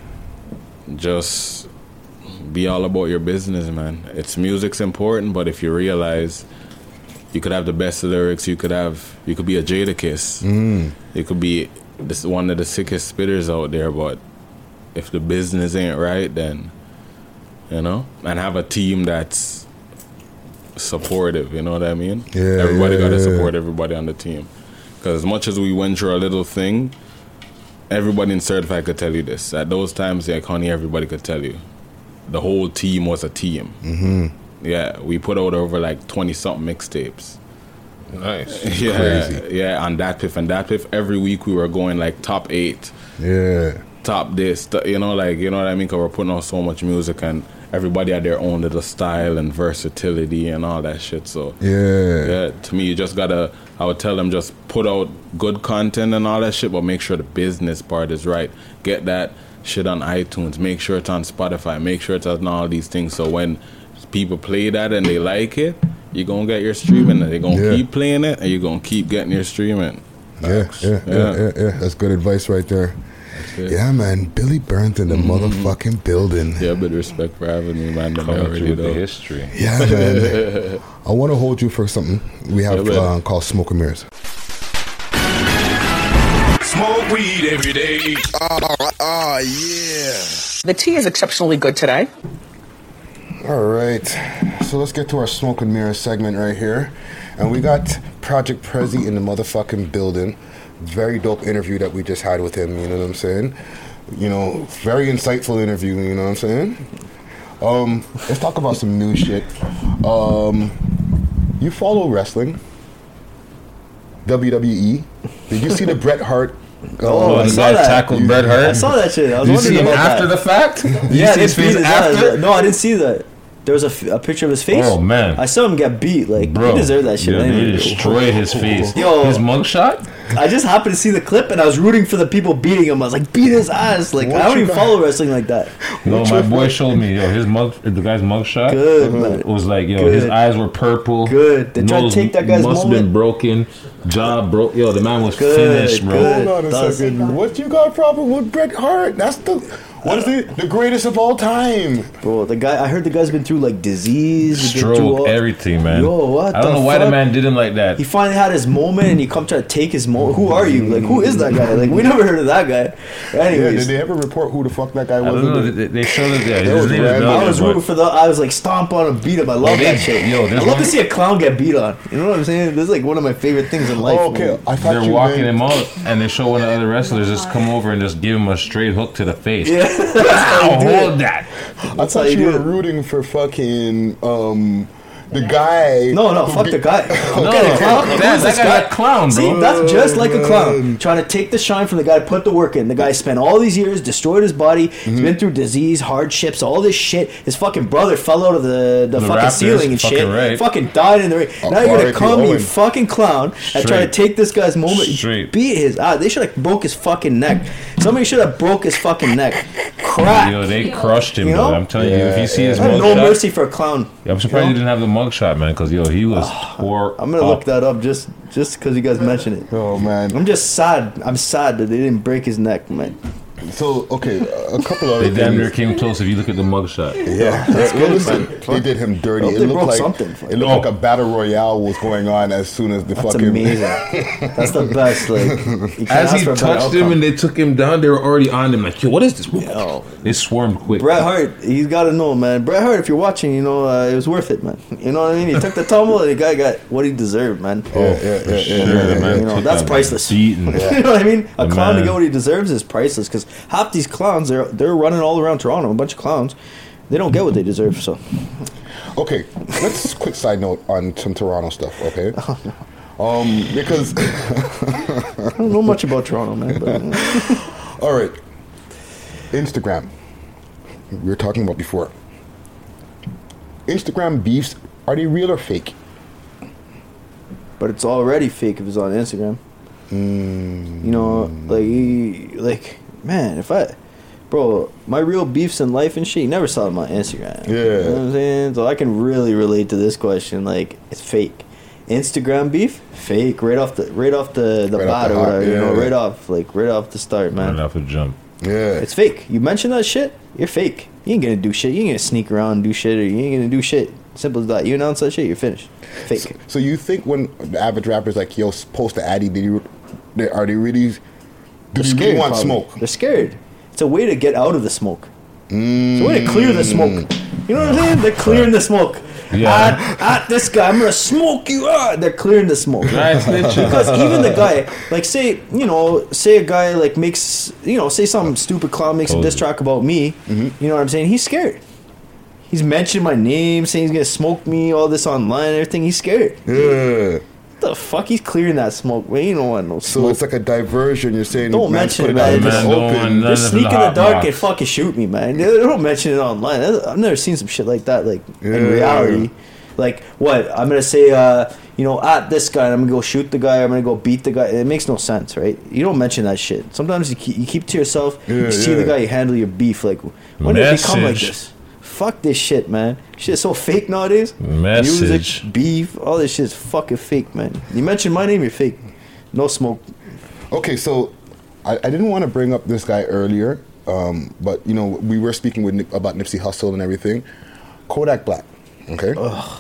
Just be all about your business, man. It's music's important, but if you realize you could have the best lyrics, you could have, you could be a Jadakiss, mm. you could be this one of the sickest spitters out there, but if the business ain't right, then, you know, and have a team that's supportive, you know what I mean? Yeah, everybody yeah, got to yeah. support everybody on the team. Because as much as we went through a little thing, everybody in Certified could tell you this. At those times, like, honey, everybody could tell you. The whole team was a team. Mm-hmm. Yeah, we put out over like twenty-something mixtapes. Nice. Yeah, Crazy. yeah, on Dat Piff and Dat Piff, every week we were going like top eight. Yeah. Top this, th- you know, like, you know what I mean? Because we're putting out so much music and everybody had their own little style and versatility and all that shit. So, yeah. Yeah, to me, you just gotta, I would tell them just put out good content and all that shit, but make sure the business part is right. Get that shit on iTunes. Make sure it's on Spotify. Make sure it's on all these things. So when people play that and they like it, you're going to get your streaming. They're going to Yeah. keep playing it and you're going to keep getting your streaming. Yeah, yeah, yeah, yeah, yeah, yeah. That's good advice right there. Yeah, man. Billy Burns in the mm-hmm. motherfucking building. Yeah, bit respect for having me, man. Coming through the history. Yeah, man. I want to hold you for something we have Yeah, uh, called Smoke and Mirrors. Smoke weed every day. Oh, oh, yeah. The tea is exceptionally good today. All right. So let's get to our Smoke and Mirrors segment right here. And we got Project Prezi in the motherfucking building. Very dope interview that we just had with him, you know what I'm saying? You know, very insightful interview, you know what I'm saying? Um, let's talk about some new shit. Um, you follow wrestling? W W E? Did you see the Bret Hart? Oh, uh, I saw that. Tackled Bret Hart. I saw that shit. I was Did you wondering see him about after that. the fact? Did Yeah, you I see his didn't face see that. after? No, I didn't see that. There was a, f- a picture of his face. Oh, man. I saw him get beat. Like, Bro, he deserved that shit. yeah, anyway. they destroyed his face. Yo, his mugshot? I just happened to see the clip and I was rooting for the people beating him. I was like, beat his ass. Like, What I don't you even got? follow wrestling like that. No, my boy showed me, yo, his mug, the guy's mugshot. Good, man. Was like, yo, Good. his eyes were purple. Good. They tried to Nose take that guy's must have moment. been broken. Jaw broke. Yo, the man was Good, finished, bro. good. Hold on a Does- second. What you got problem with Bret Hart? That's the what is it? The greatest of all time. Bro, the guy, I heard the guy's been through like disease. he's been through Stroke, all- everything, man. Yo, what I don't the know why the fuck? man did him like that. He finally had his moment and you come try to take his moment. Who are you? Like, who is that guy? Like, we never heard of that guy. Yeah, Anyways. did they ever report who the fuck that guy I was? don't know. They, they showed it there. That His was name is random. Belgian, I was but- rooting for the. I was like stomp on him, beat him. I love They- that shit. yo, I there's love one- to see a clown get beat on. You know what I'm saying? This is like one of my favorite things in life. Oh, okay. man. I thought They're you walking meant- him out, and they show one of the other wrestlers just come over and just give him a straight hook to the face. Yeah, Wow, hold that. I That's how thought you you do were it. rooting for fucking um the guy. No, no, who fuck be- the guy. Fuck No, that clown. fuck Who's that. this That guy's a clown, See, bro. that's just like a man. clown. Trying to take the shine from the guy that put the work in. The guy spent all these years, destroyed his body. Mm-hmm. He's been through disease, hardships, all this shit. His fucking brother fell out of the, the, The fucking Raptors, ceiling and fucking shit. right. Fucking died in the ring. Oh, now you're gonna R I P come, you Owen. fucking clown, and try to Straight. take this guy's moment. Straight. Beat his ah, they should have broke his fucking neck. Somebody should have broke his fucking neck. Crack. Yo, they crushed him, You know? bro. I'm telling you, if you see his I have no mugshot, mercy for a clown. I'm surprised You he know? didn't have the mugshot, man, because yo, he was tore I'm gonna up. look that up just just because you guys mentioned it. Oh man. I'm just sad. I'm sad that they didn't break his neck, man. So okay, a couple of They damn near things. came close if you look at the mugshot. Yeah, That's Well, good, listen, man. they did him dirty. Hope It they looked broke like something. it looked Oh. like a battle royale was going on as soon as the That's fucking. amazing. That's the best. Like, you can't As ask he for a better touched him outcome. and they took him down, they were already on him. Like, yo, what is this? Yo. They swarmed quick. Bret Hart, he's got to know, man. Bret Hart, if you're watching, you know uh, it was worth it, man. You know what I mean? He took the tumble, and the guy got what he deserved, man. Yeah, yeah, yeah, For yeah, sure, yeah, the yeah, man You know took that's that priceless. beating. You know what I mean? A The clown to man- get what he deserves is priceless. Because half these clowns, they're they're running all around Toronto. A bunch of clowns, they don't get what they deserve. So Okay, let's quick side note on some Toronto stuff. Okay, um, because I don't know much about Toronto, man. But, all right, Instagram. We were talking about before. Instagram beefs, are they real or fake? but it's already fake if it's on Instagram. Mm. You know, like, he- like, man, if I, bro, my real beefs in life and shit, you never saw them on Instagram. Yeah. You know what I'm saying? So I can really relate to this question. Like, it's fake. Instagram beef, fake. Right off the, right off the, the Right bat off the or hop, whatever. You know, yeah. right off, like, right off the start, man. Right off the jump. Yeah. It's fake. You mention that shit, you're fake. You ain't gonna do shit. You ain't gonna sneak around and do shit, or you ain't gonna do shit. Simple as that. You announce that shit, you're finished. Fake. So, so you think when the average rappers like, yo, post the Addy, did you, they, are they really, do They're they really scared, want probably. smoke? They're scared. It's a way to get out of the smoke. Mm. It's a way to clear the smoke. You know what I'm saying? They're clearing the smoke. Yeah. At, at this guy, I'm gonna smoke you. Ah, they're clearing the smoke. Right, literally. Because even the guy, like, say, you know, say a guy like makes, you know, say some stupid clown makes a diss track about me. Mm-hmm. You know what I'm saying? He's scared. He's mentioned my name, saying he's gonna smoke me, all this online, and everything. He's scared. Yeah. What the fuck? He's clearing that smoke. Man, you don't want no So smoke. it's like a diversion. You're saying Don't man's mention put it, out man. in the Just Man, don't want open. none Just of sneak in the hot dark box. and fucking shoot me, man. They don't mention it online. I've never seen some shit like that, like, in Yeah. reality. Like, what? I'm going to say, uh, you know, at this guy, I'm going to go shoot the guy, I'm going to go beat the guy. It makes no sense, right? You don't mention that shit. Sometimes you keep, you keep to yourself, Yeah, you see yeah. the guy, you handle your beef. Like, when did it become like Message. this? Fuck this shit, man. Shit's so fake nowadays. Message. Music, beef, all this shit's fucking fake, man. You mention my name, you're fake. No smoke. Okay, so I, I didn't want to bring up this guy earlier, um, but you know we were speaking with Nip, about Nipsey Hussle and everything. Kodak Black, okay.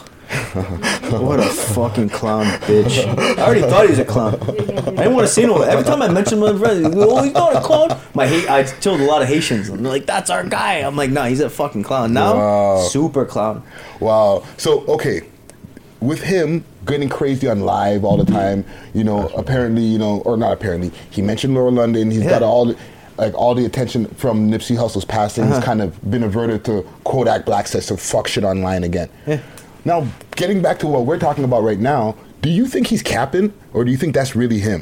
What a fucking clown, bitch. I already thought he was a clown. I didn't want to say no. Every time I mention my friend, they go, oh, he's not a clown. My hate, I told a lot of Haitians. And they're like, that's our guy. I'm like, nah, he's a fucking clown. Now, Wow. super clown. Wow. So okay, with him getting crazy on live all the time, you know, apparently, you know, or not apparently, he mentioned Laura London. He's Yeah. got all the, like all the attention from Nipsey Hussle's passing. Uh-huh. He's kind of been averted to Kodak Black says to fuck shit online again. Yeah. Now, getting back to what we're talking about right now, do you think he's capping, or do you think that's really him,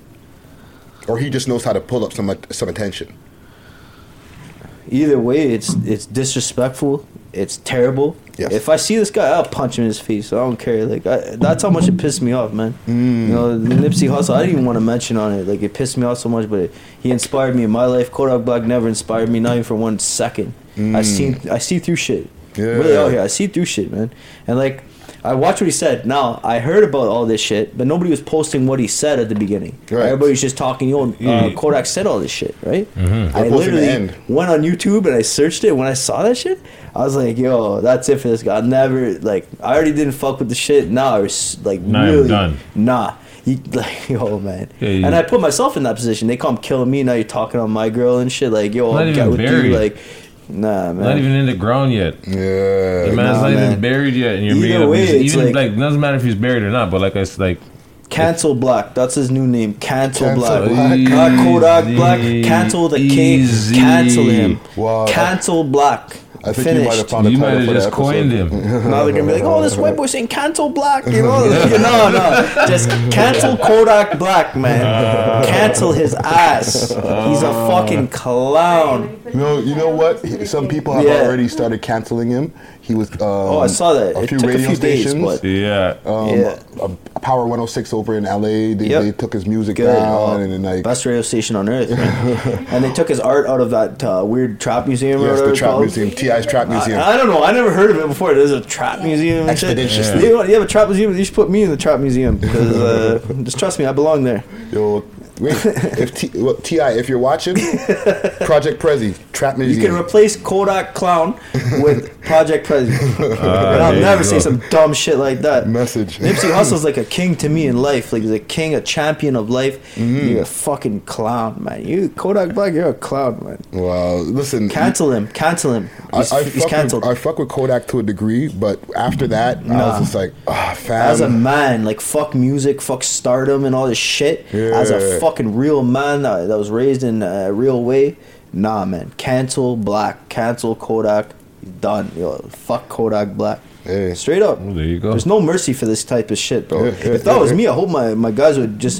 or he just knows how to pull up some some attention? Either way, it's it's disrespectful. It's terrible. Yes. If I see this guy, I'll punch him in his face. I don't care. Like I, that's how much it pissed me off, man. Mm. You know, the Nipsey Hussle. I didn't even want to mention on it. Like it pissed me off so much, but it, he inspired me in my life. Kodak Black never inspired me, not even for one second. I Mm. seen, I see through shit. Yeah. Really out here, I see through shit, man. And like, I watched what he said. Now I heard about all this shit, but nobody was posting what he said at the beginning. Right. Everybody's just talking. Yo, uh, Yeah. Kodak said all this shit, right? Mhm. I They're posting the literally end. went on YouTube and I searched it. When I saw that shit, I was like, "Yo, that's it for this guy." I never like. I already didn't fuck with the shit. Now I was like, Now you're really, done. nah. You, like, yo, man. Yeah, you- and I put myself in that position. They come killing me. Now you're talking on my girl and shit. Like, yo, Not I'll even get with buried. you. Like, nah, man. Not even in the ground yet. Yeah. The man's Nah, not man. even buried yet, and you're Either making up. way, Even it's like, like- doesn't matter if he's buried or not. But like it's like Cancel Black. That's his new name. Cancel, Cancel Black. Black. Not Kodak Black. Easy, Cancel the king. easy. Cancel him. Wow. Cancel Black. I think you might have Finished. found a you might title have for the just episode. coined him. Now they're gonna be like, oh, this white boy saying cancel Black, you know? no, no, just cancel Kodak Black, man. Cancel his ass. He's a fucking clown. You know, you know what? He- Some people have Yeah. already started canceling him. He was. Um, Oh, I saw that. A It few took a radio few days, stations. but- Yeah. um, Yeah. a Power one oh six over in L A. They, Yep. they took his music Good. down, Oh, and then like best radio station on earth, man. And they took his art out of that uh, weird trap museum. or yes, whatever the it's trap called. museum, T I's trap museum. I, I don't know. I never heard of it before. There's a trap museum. And shit. Expeditiously. You, know, you have a trap museum. You should put me in the trap museum because uh, just trust me, I belong there. Yo, wait, if T, well, T I, if you're watching, Project Prezi, trap You museum. can replace Kodak Clown with Project Prezi. and I'll there you never say go. some dumb shit like that. Message. Nipsey Hussle's like a king to me in life. Like he's a king, a champion of life. Mm-hmm. You're a fucking clown, man. You Kodak Black, you're a clown, man. Wow, listen. Cancel him. Cancel him. I, He's, I, he's fuck canceled. with, I fuck with Kodak to a degree, but after that, I Nah. was just like, ah, fam. As a man, like fuck music, fuck stardom, and all this shit. Yeah. As a fucking real man that, that was raised in a real way, nah, man. Cancel Black. Cancel Kodak. Done. Yo, fuck Kodak Black. Hey. Straight up. Well, there you go. There's no mercy for this type of shit, bro. Yeah, yeah, if that yeah, was yeah. me, I hope my, my guys would just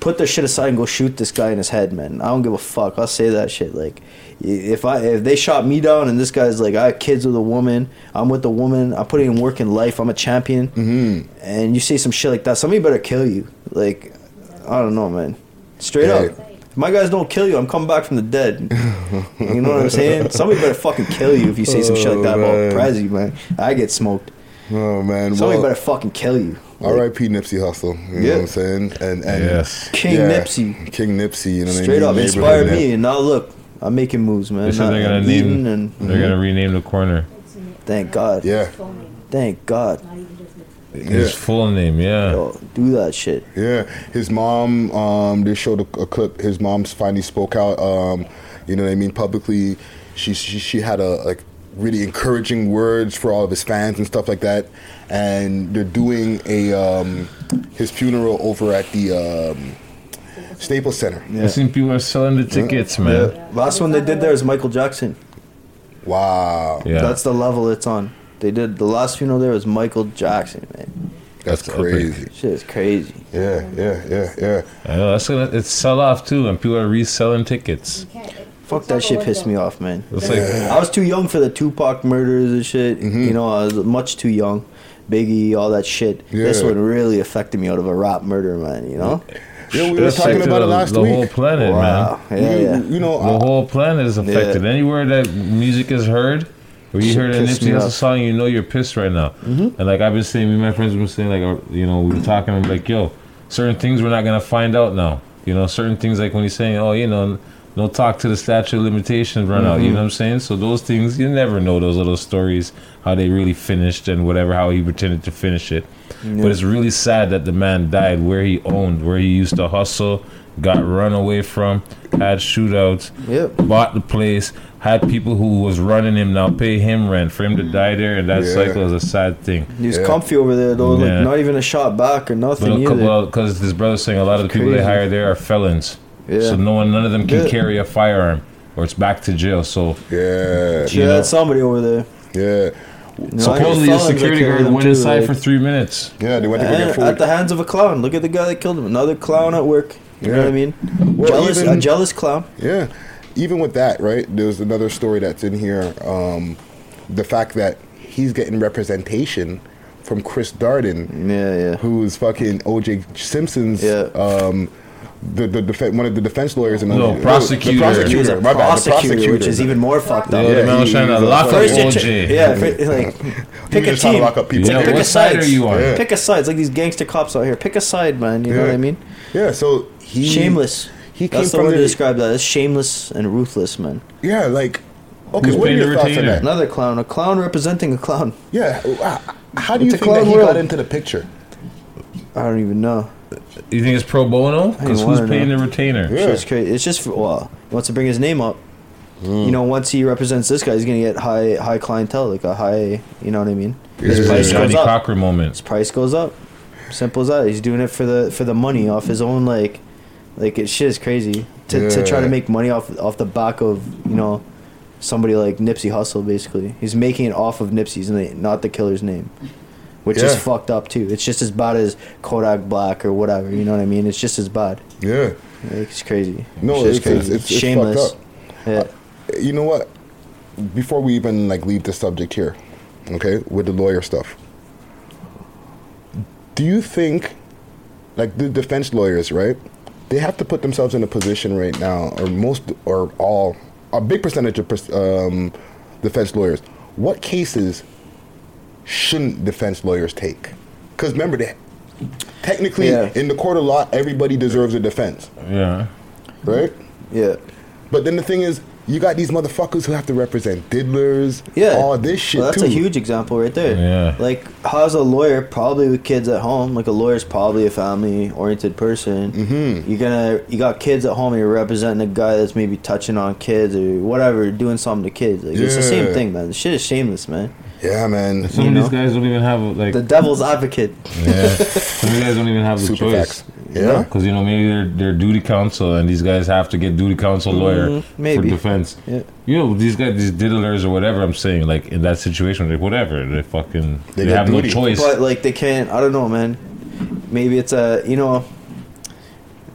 put their shit aside and go shoot this guy in his head, man. I don't give a fuck. I'll say that shit. Like, if I if they shot me down and this guy's like, I have kids with a woman, I'm with a woman, I'm putting in work in life, I'm a champion, mm-hmm. and you say some shit like that, somebody better kill you. Like, I don't know, man. Straight Hey. up. If my guys don't kill you, I'm coming back from the dead. You know what I'm saying? Somebody better fucking kill you if you say some shit like that Oh, about Prezi, man. I get smoked. Oh man, Somebody well, better fucking kill you. R I P Nipsey Hussle. You know Yeah. what I'm saying? And and Yes. King Nipsey. King Nipsey. You know what I Straight mean? up, Neighborhood inspired man. me, and now look, I'm making moves, man. They said Not- they're gonna I'm name. eating and They're gonna rename the corner. thank God. Yeah. Thank God. His full name, yeah. Yo, do that shit. Yeah, his mom. Um, they showed a, a clip. His mom finally spoke out. Um, you know what I mean? Publicly, she she, she had a like really encouraging words for all of his fans and stuff like that. And they're doing a um, his funeral over at the um, Staples Center. I seen people are selling the tickets, man. Yeah. Last one they did there is Michael Jackson. Wow. Yeah. That's the level it's on. They did the last funeral there was Michael Jackson, man. That's, That's crazy. Shit is crazy. Yeah, yeah, yeah, yeah. I know that's gonna it's sell off too, and people are reselling tickets. Fuck that shit pissed me off, man. It's like I was too young for the Tupac murders and shit. Mm-hmm. You know, I was much too young. Biggie, all that shit. This Yeah. one really affected me out of a rap murder, man. You know? Yeah, we were That's talking like about the, it last the week. whole planet, Wow. man. Yeah, you, yeah. you know, The I- whole planet is affected. Yeah. Anywhere that music is heard, or you Shit heard a pissed Nipsey me Hussle off. song, you know you're pissed right now. Mhm. And like I've been saying, me and my friends have been saying, like, uh, you know, we were talking, I'm like, yo, certain things we're not gonna find out now. You know, certain things like when he's saying, oh, you know, no talk to the statute of limitations run out. You know what I'm saying? So those things, you never know those little stories, how they really finished and whatever, how he pretended to finish it. But it's really sad that the man died where he owned, where he used to hustle, got run away from, had shootouts, Yep. bought the place, had people who was running him now pay him rent. For him to die there and that Yeah. cycle is a sad thing. He was Yeah. comfy over there though, Yeah. like not even a shot back or nothing But a either. couple, because his brother's saying a lot of the people they crazy. hire there are felons, Yeah. so no one, none of them can Yeah. carry a firearm, or it's back to jail. So yeah, She you know. had somebody over there. yeah, You know, supposedly I a felons that security carry guard them went too, inside like- for three minutes. yeah. They went to go And get food. at the hands of a clown. Look at the guy that killed him. Another clown at work. You know Yeah. what I mean? Well, jealous, even- a jealous clown. Yeah, even with that, right? There's another story that's in here. Um, the fact that he's getting representation from Chris Darden, Yeah, yeah. who's fucking O J Simpson's. Yeah. Um, the the def- one of the defense lawyers in No, the prosecutor. The prosecutor. He was a my bad, the prosecutor, prosecutor, which is even more fucked up. Yeah, the man was he- trying he to was a lock up First, you O ch- J. yeah, fi- like pick a just trying to team. lock up people. Yeah, pick what a side side. are you on? Yeah. Pick a side. It's like these gangster cops out here. Pick a side, man. You know Yeah. what I mean? Yeah, so he Shameless. He came That's the from word the to describe that. It's shameless and ruthless, man. yeah, like okay. Who's What are paying your the thoughts on retainer? that? Another clown. A clown representing a clown. Yeah, uh, how do you It's a think that clown he world. got into the picture? I don't even know. You think it's pro bono? Because I who's wanna paying know. the retainer? Yeah. It's crazy. It's just for, well, he wants to bring his name up. You know, once he represents this guy, he's gonna get high high clientele, like a high. You know what I mean? His It's a price Johnny goes up. Cochran moment. His price goes up. Simple as that. He's doing it for the for the money off his own like, like it shit is crazy to, to try to Yeah. make money off off the back of you know, somebody like Nipsey Hussle. Basically, he's making it off of Nipsey's name, not the killer's name, which is Yeah. fucked up too. It's just as bad as Kodak Black or whatever. You know what I mean? It's just as bad. Yeah, Like, it's crazy. no, Shit's it's, it's, it's, it's shameless. fucked up. Yeah. You know what? Before we even like leave the subject here, okay, with the lawyer stuff, do you think, like the defense lawyers, right? They have to put themselves in a position right now, or most, or all, a big percentage of pers- um, defense lawyers. What cases shouldn't defense lawyers take? Because remember, they, technically, Yeah. in the court of law, everybody deserves a defense, Yeah. right? Yeah. But then the thing is, you got these motherfuckers who have to represent diddlers, Yeah. all this shit Well, that's too. a huge example right there. Yeah. Like, how's a lawyer probably with kids at home? Like, a lawyer's probably a family-oriented person. Mm-hmm. You're gonna, you got kids at home. And you're representing a guy that's maybe touching on kids or whatever, doing something to kids. Like, it's the same Yeah. thing, man. The shit is shameless, man. Yeah, man. Some You of these know? guys don't even have like The devil's advocate. yeah. Some of these guys don't even have the Super choice. facts. Yeah. Because you know maybe they're they're duty counsel and these guys have to get duty counsel lawyer Mhm, maybe. for defense. Yeah. You know these guys, these diddlers or whatever. I'm saying like in that situation, like whatever they fucking They they, get have duty. no choice. But like, they can't. I don't know, man. Maybe it's a you know.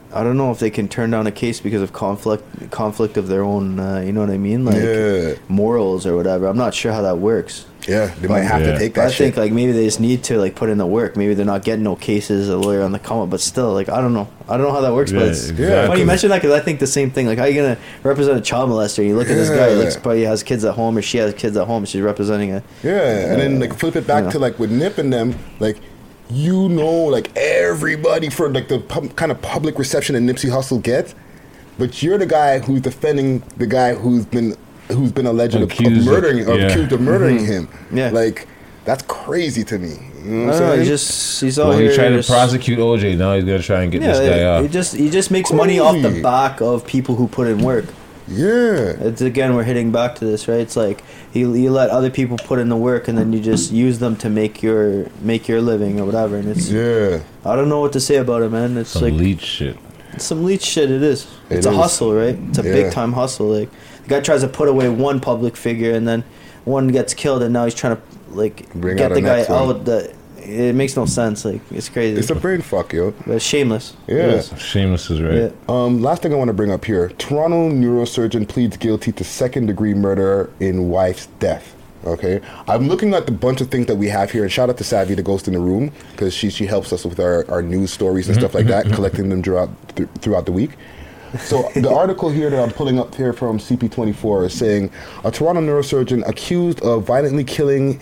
I don't know if they can turn down a case because of conflict conflict of their own. Uh, you know what I mean? Like Yeah. morals or whatever. I'm not sure how that works. Yeah, they might have to take that I shit. think like maybe they just need to like put in the work. Maybe they're not getting no cases, a lawyer on the come up, but still, like I don't know. I don't know how that works. Yeah, but it's exactly. funny you mention that because I think the same thing. Like how you gonna represent a child molester? You look at this guy, he Yeah. looks probably has kids at home, or she has kids at home. She's representing a Yeah, and then like flip it back you know. to like with Nip and them, like you know, like everybody for like the pub- kind of public reception that Nipsey Hussle gets, but you're the guy who's defending the guy who's been who's been alleged of, of Accused of- murdering or yeah. accused of murdering Mhm. him. Yeah. Like that's crazy to me. You know I what don't I'm know. saying? He just he's out Well, here. he tried to just- prosecute O J. Now he's gonna try and get yeah, this guy it, off. it just he just makes money off the Crazy. back of people who put in work. Yeah. It's again we're hitting back to this, right? It's like you, you let other people put in the work and then you just use them to make your make your living or whatever. And it's yeah. I don't know what to say about it, man. It's Some like leech shit. it's some leech shit. It is. It It's a is. hustle, right? It's a Yeah. big time hustle. Like the guy tries to put away one public figure and then one gets killed and now he's trying to like Bring get out the a guy next one. out. The it makes no sense. Like it's crazy. It's a brain fuck, yo. But it's shameless. It Yeah. is. Shameless is right. Yeah. Um, last thing I want to bring up here: Toronto neurosurgeon pleads guilty to second-degree murder in wife's death. Okay, I'm looking at the bunch of things that we have here, and shout out to Savvy, the ghost in the room, because she she helps us with our, our news stories and stuff like that, collecting them throughout th- throughout the week. So the article here that I'm pulling up here from C P twenty-four is saying a Toronto neurosurgeon accused of violently killing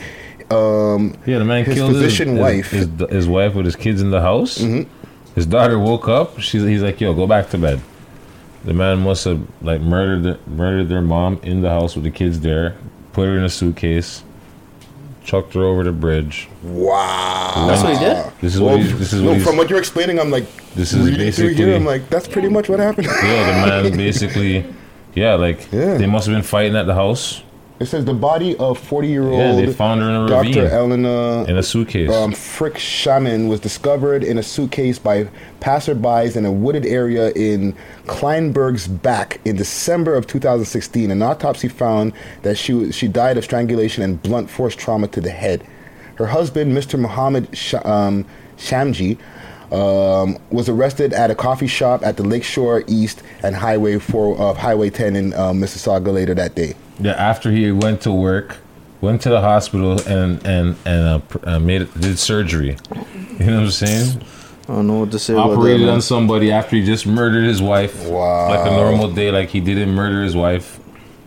um, Yeah, the man his killed his, physician his, wife. His, his wife with his kids in the house. Mhm. His daughter woke up. She's he's like, "Yo, go back to bed." The man must have like murdered their, murdered their mom in the house with the kids there. Put her in a suitcase. Chucked her over the bridge. Wow, That's what he did? This is Well, what he's, this is no, what he's, from what you're explaining, I'm like This is reading through basically- here. I'm like, that's pretty much what happened. yeah. The man basically, yeah, like Yeah. they must have been fighting at the house. It says the body of forty-year-old Yeah, they found her in a Doctor ravine Elena in a suitcase. um, Frick Shaman was discovered in a suitcase by passerbys in a wooded area in Kleinberg's back in December of two thousand sixteen. An autopsy found that she was- she died of strangulation and blunt force trauma to the head. Her husband, Mister Mohammed Sh- um, Shamji, um, was arrested at a coffee shop at the Lakeshore East and Highway four of Highway ten in um, Mississauga later that day. Yeah, after he went to work, went to the hospital and and and uh, pr- uh, made it, did surgery. You know what I'm saying? I don't know what to say about that. Operated man. on somebody after he just murdered his wife. Wow. Like a normal day, like he didn't murder his wife.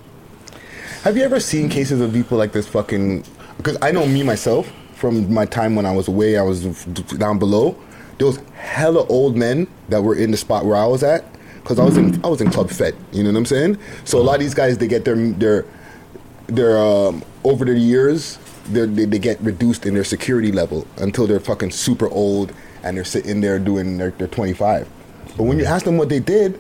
Have you ever seen cases of people like this fucking? Because I know me myself from my time when I was away, I was down below. There was hella old men that were in the spot where I was at. Because I was in I was in Club Fed. You know what I'm saying? So a lot of these guys, they get their their their um, over the years, they're- they they get reduced in their security level until they're fucking super old and they're sitting there doing their, their twenty-five. But when you ask them what they did,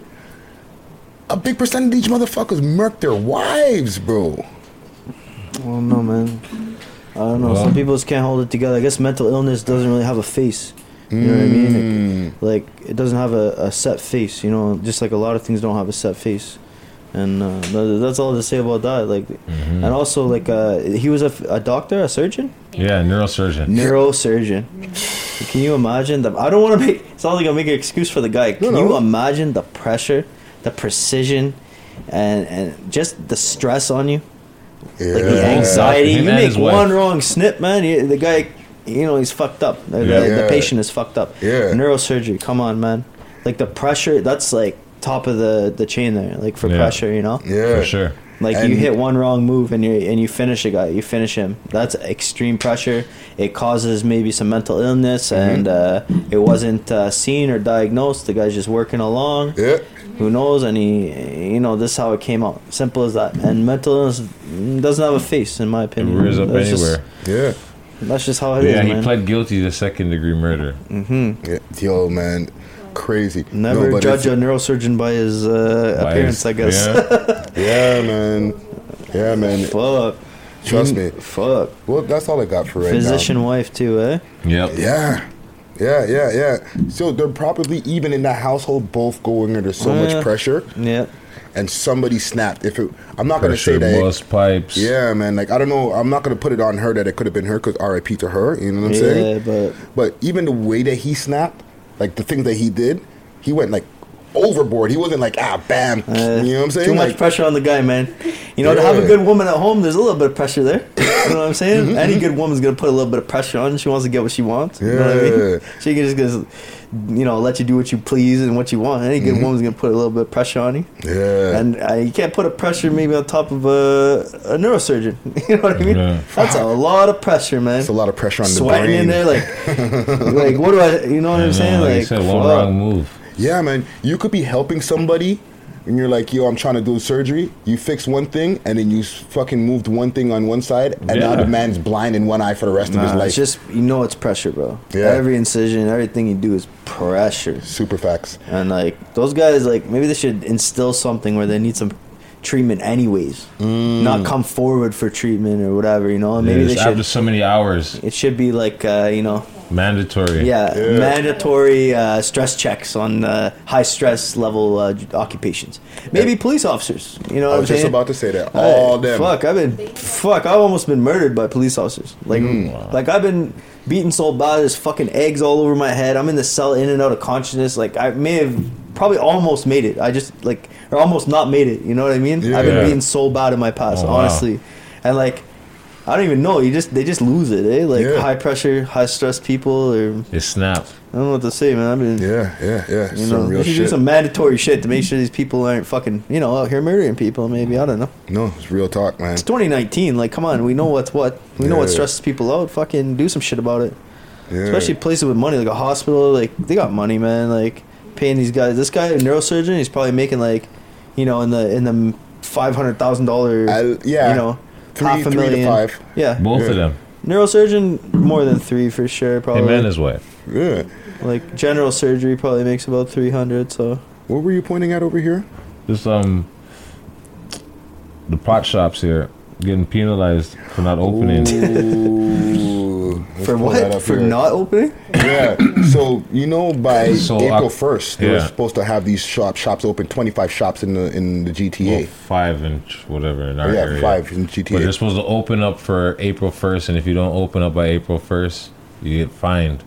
a big percent of these motherfuckers murked their wives, bro. I don't know, man. I don't know. Well- Some people just can't hold it together. I guess mental illness doesn't really have a face. You know what I mean? Like, like, it doesn't have a, a set face. You know, just like a lot of things don't have a set face. And uh, tha- that's all to say about that. Like, and also like uh, he was a, f- a doctor, a surgeon, Yeah, neurosurgeon. neurosurgeon. Can you imagine the? I don't want to make. It's not like I'm making an excuse for the guy. Can you imagine the pressure, the precision, and and just the stress on you? Like the Yeah. anxiety. Him You and make his wife. one wrong snip, man. you- The guy, you know, he's fucked up. The, the- Yeah. the patient is fucked up. Yeah. Neurosurgery. Come on, man. Like the pressure. That's like top of the the chain there. Like for Yeah. pressure, you know. Yeah, For sure. Like And- you hit one wrong move and you and you finish a guy, you finish him. That's extreme pressure. It causes maybe some mental illness, Mm-hmm. and uh, it wasn't uh, seen or diagnosed. The guy's just working along. Yeah. Who knows? And he, you know, this is how it came out. Simple as that. And mental illness doesn't have a face, in my It opinion. rears up That's just- anywhere. Yeah. that's just how it is, Yeah, he man. pled guilty to second degree murder. Yeah. Yo, man. Crazy. Never No, but judge it's- a neurosurgeon by his uh, By appearance, his- I guess. Yeah. Yeah, man. Yeah, man. Fuck. Trust me. Fuck. Well, that's all I got for right Physician now. wife too, eh? Yep. Yeah. Yeah, yeah, yeah. So they're probably even in that household both going under so Yeah. much pressure, Yeah. and somebody snapped. If it, I'm not gonna Pressure, say that. bust pipes. Yeah, man. Like I don't know. I'm not gonna put it on her that it could have been her because R I P to her. You know what I'm Yeah, saying? but But even the way that he snapped, like the things that he did, he went like overboard. He wasn't like ah bam. Uh, you know what I'm saying? Too much Like, pressure on the guy, man. You know, to Yeah. have a good woman at home, there's a little bit of pressure there. You know what I'm saying? Mhm. Any good woman's gonna put a little bit of pressure on. She wants to get what she wants. You know what I Yeah. mean? She can just, just, you know, let you do what you please and what you want. Any good Mhm. woman's gonna put a little bit of pressure on you. Yeah. And uh, you can't put a pressure maybe on top of a, a neurosurgeon. You know what I mean? Yeah. That's a lot of pressure, man. It's a lot of pressure on the Sweating brain. in there, like, like what do I? You know what I'm saying? Like, fuck. Yeah, man. You could be helping somebody, and you're like, "Yo, I'm trying to do surgery." You fix one thing, and then you s- fucking moved one thing on one side, and now Yeah. the man's blind in one eye for the rest of his Nah, life. it's just you know it's pressure, bro. Yeah. Every incision, everything you do is pressure. Super facts. And like those guys, like maybe they should instill something where they need some treatment anyways, Mm. not come forward for treatment or whatever. You know, maybe Yeah, they just should. after so many hours, It should be like uh, you know. mandatory. Yeah, mandatory uh, stress checks on uh, high stress level uh, occupations. Maybe police officers. You know, I what was I'm just saying? about to say that. Uh, All them. Fuck, I've been fuck. I've almost been murdered by police officers. Like, Mm. like I've been beaten so bad. There's fucking eggs all over my head. I'm in the cell, in and out of consciousness. Like I may have probably almost made it. I just like or almost not made it. You know what I mean? I've been Yeah. beaten so bad in my past, Oh, wow. honestly, and like. I don't even know. You just they just lose it, eh? Like Yeah. high pressure, high stress people, or It snapped. I don't know what to say, man. I mean, yeah, yeah, yeah. You Some know, real they should do shit. some mandatory shit to make sure these people aren't fucking, you know, out here murdering people. Maybe I don't know. No, it's real talk, man. It's twenty nineteen. Like, come on, we know what's what. We know what Yeah. stresses people out. Fucking do some shit about it. Yeah. Especially places with money, like a hospital. Like they got money, man. Like paying these guys. This guy, a neurosurgeon, he's probably making like, you know, in the in the five hundred thousand dollar. yeah. You know, Three- half a three to million. five. Yeah, Both of them. Neurosurgeon more than three for sure. Probably. Him and his wife. Yeah. Like general surgery probably makes about three hundred. So. What were you pointing at over here? Just um, the pot shops here getting penalized for not opening. Ooh, let's For pull what? that up For here. not opening? Yeah. So you know, by So, uh, April first, they were yeah. supposed to have these shop shops open. Twenty-five shops in the in the G T A. Well, five inch, whatever in our Yeah, area. five in G T A. But they're supposed to open up for April first, and if you don't open up by April first, you get fined.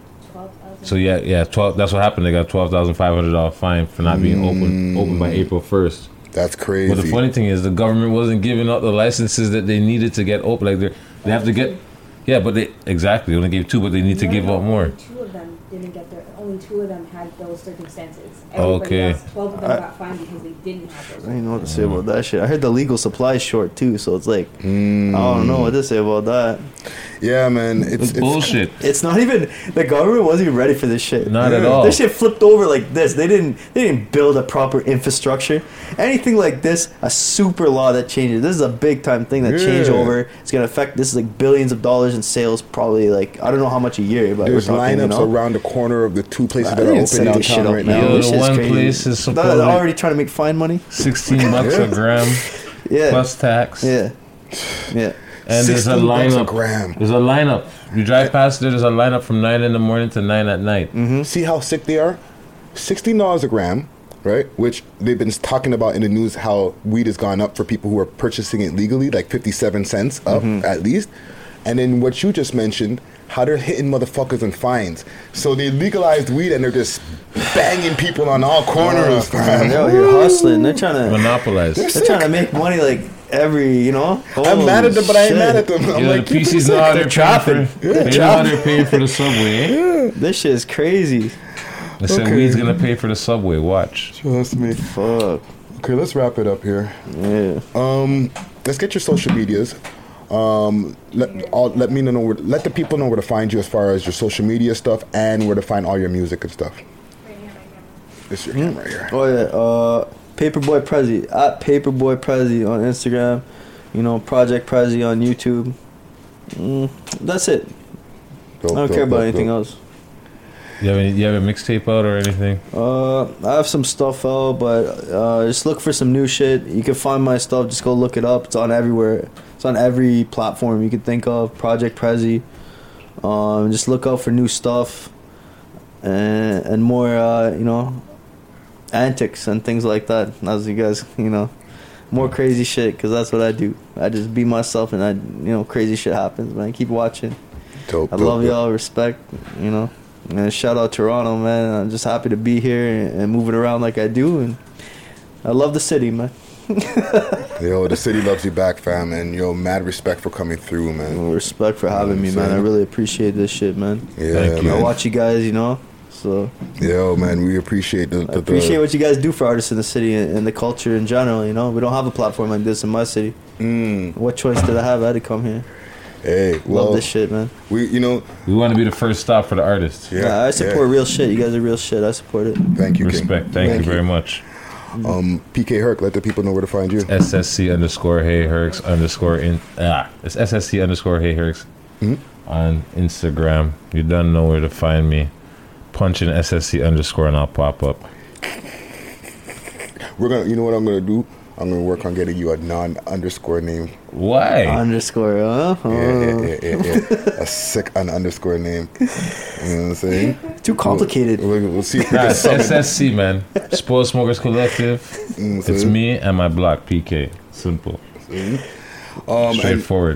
So yeah, yeah, twelve. That's what happened. They got twelve thousand five hundred dollar fine for not being open open by April first. That's crazy. But the funny thing is, the government wasn't giving out the licenses that they needed to get open. Like they, they have to get, yeah, but they exactly they only gave two, but they need to No, give no, out more. only Two of them didn't get their. Only two of them had those circumstances. Okay. Everybody else, Twelve of them I- got fined because they didn't have those. I don't know what to say about that shit. I heard the legal supply is short too, so it's like I don't know what to say about that. Yeah, man, it's, It's bullshit. It's not even the government wasn't even ready for this shit. Not at all. This shit flipped over like this. They didn't. They didn't build a proper infrastructure. Anything like this, a super law that changes. This is a big time thing that change Yeah. over. It's gonna affect. This is like billions of dollars in sales. Probably like I don't know how much a year, but There's we're talking, lineups you know? around the corner of the two places I that are didn't open set this shit downtown up right now. now. This the shit's one crazy. place is They're supposed already trying to make fine money. sixteen bucks Yeah. a gram Yeah. plus tax. Yeah. Yeah. And there's a sixteen bucks a lineup. gram. There's a lineup. You drive past there. There's a lineup from nine in the morning to nine at night. Mm-hmm. See how sick they are? Sixteen dollars a gram, right? Which they've been talking about in the news how weed has gone up for people who are purchasing it legally, like fifty-seven cents up Mm-hmm. at least. And then what you just mentioned, how they're hitting motherfuckers in fines. So they legalized weed and they're just banging people on all corners. Man, they're out here hustling. They're trying to Monopolize. They're trying to make money like every, you know. I'm mad at them, but I ain't shit. mad at them. I'm Yeah, like, the keep P it Cs know how sick. they're trapping. paying for. They're They know how trapping. they're paying for the subway. Eh? This shit is crazy. They said Okay. weed's gonna pay for the subway. Watch. Trust me. Fuck. Okay, let's wrap it up here. Yeah. Um, let's get your social medias. Um, let all let me know where, let the people know where to find you as far as your social media stuff and where to find all your music and stuff. This is your camera right here. Oh yeah. Uh, Paperboy Prezi at Paperboy Prezi on Instagram. You know, Project Prezi on YouTube. Mm, that's it. Dope, I don't dope, care about dope, anything dope. else. You have any? You have a mixtape out or anything? Uh, I have some stuff out, but uh, just look for some new shit. You can find my stuff. Just go look it up. It's on everywhere. It's on every platform you can think of. Project Prezi. Um, just look out for new stuff and and more. Uh, you know, antics and things like that. As you guys, you know, more crazy shit because that's what I do. I just be myself and I, you know, crazy shit happens. Man, keep watching. Dope, I dope, love dope. y'all. Respect. You know. And shout out Toronto, man. I'm just happy to be here and, and moving around like I do, and I love the city, man. Yo, the city loves you back, fam, and yo, mad respect for coming through, man. Well, respect for having me, man. I really appreciate this shit, man. Yeah, Thank you. I watch you guys, you know. So yo, man, we appreciate the. the I appreciate the, what you guys do for artists in the city and, and the culture in general. You know, we don't have a platform like this in my city. Mm. What choice did I have? I had to come here. Hey, well, love this shit, man. We, you know, we want to be the first stop for the artists. Yeah, yeah I support yeah. real shit. You guys are real shit. I support it. Thank you, respect. King. Thank, Thank you you very much. Um, P K Herc, let the people know where to find you. S S C underscore Hey Hercs underscore in ah. It's S S C underscore Hey Hercs mm-hmm. on Instagram. You don't know where to find me. Punch in S S C underscore and I'll pop up. We're gonna, you know what I'm gonna do? I'm gonna work on getting you a non-underscore name. Why? Underscore, huh? Yeah, yeah, yeah, yeah, yeah. A sick un underscore name. You know what I'm saying? Too complicated. We'll, we'll, we'll see. Nah, it's S S C, man. Spoiled Smokers Collective. Mm, it's me and my block, P K. Simple. Um, Straightforward.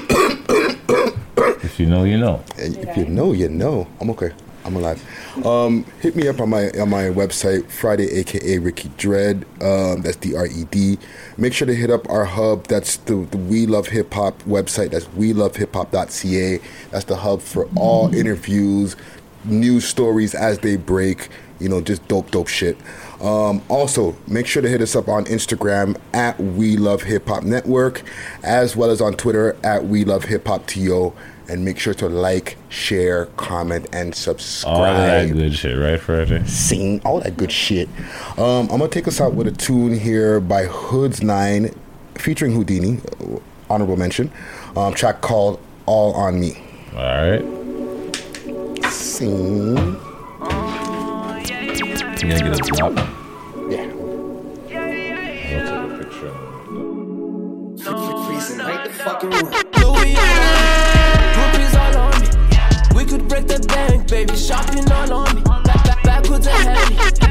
If you know, you know. And if you know, you know. I'm okay. I'm alive. Um, hit me up on my on my website, Friday, aka Ricky Dread. Um, that's D R E D. Make sure to hit up our hub. That's the, the We Love Hip Hop website. That's we love hip hop dot c a. That's the hub for all interviews, news stories as they break. You know, just dope, dope shit. Um, also, make sure to hit us up on Instagram at We Love Hip Hop Network, as well as on Twitter at We Love Hip Hop T O. And make sure to like, share, comment, and subscribe. All that good shit, right, Friday? Sing all that good shit. Um, I'm gonna take us out with a tune here by Hoods Nine, featuring Houdini. Honorable mention. Um, track called "All on Me." All right. Sing. You gonna get a drop? Yeah. I'll take a picture. Freezing right the fucking room. We could break the bank, baby, shopping all on me. Back, back, backwards and heavy.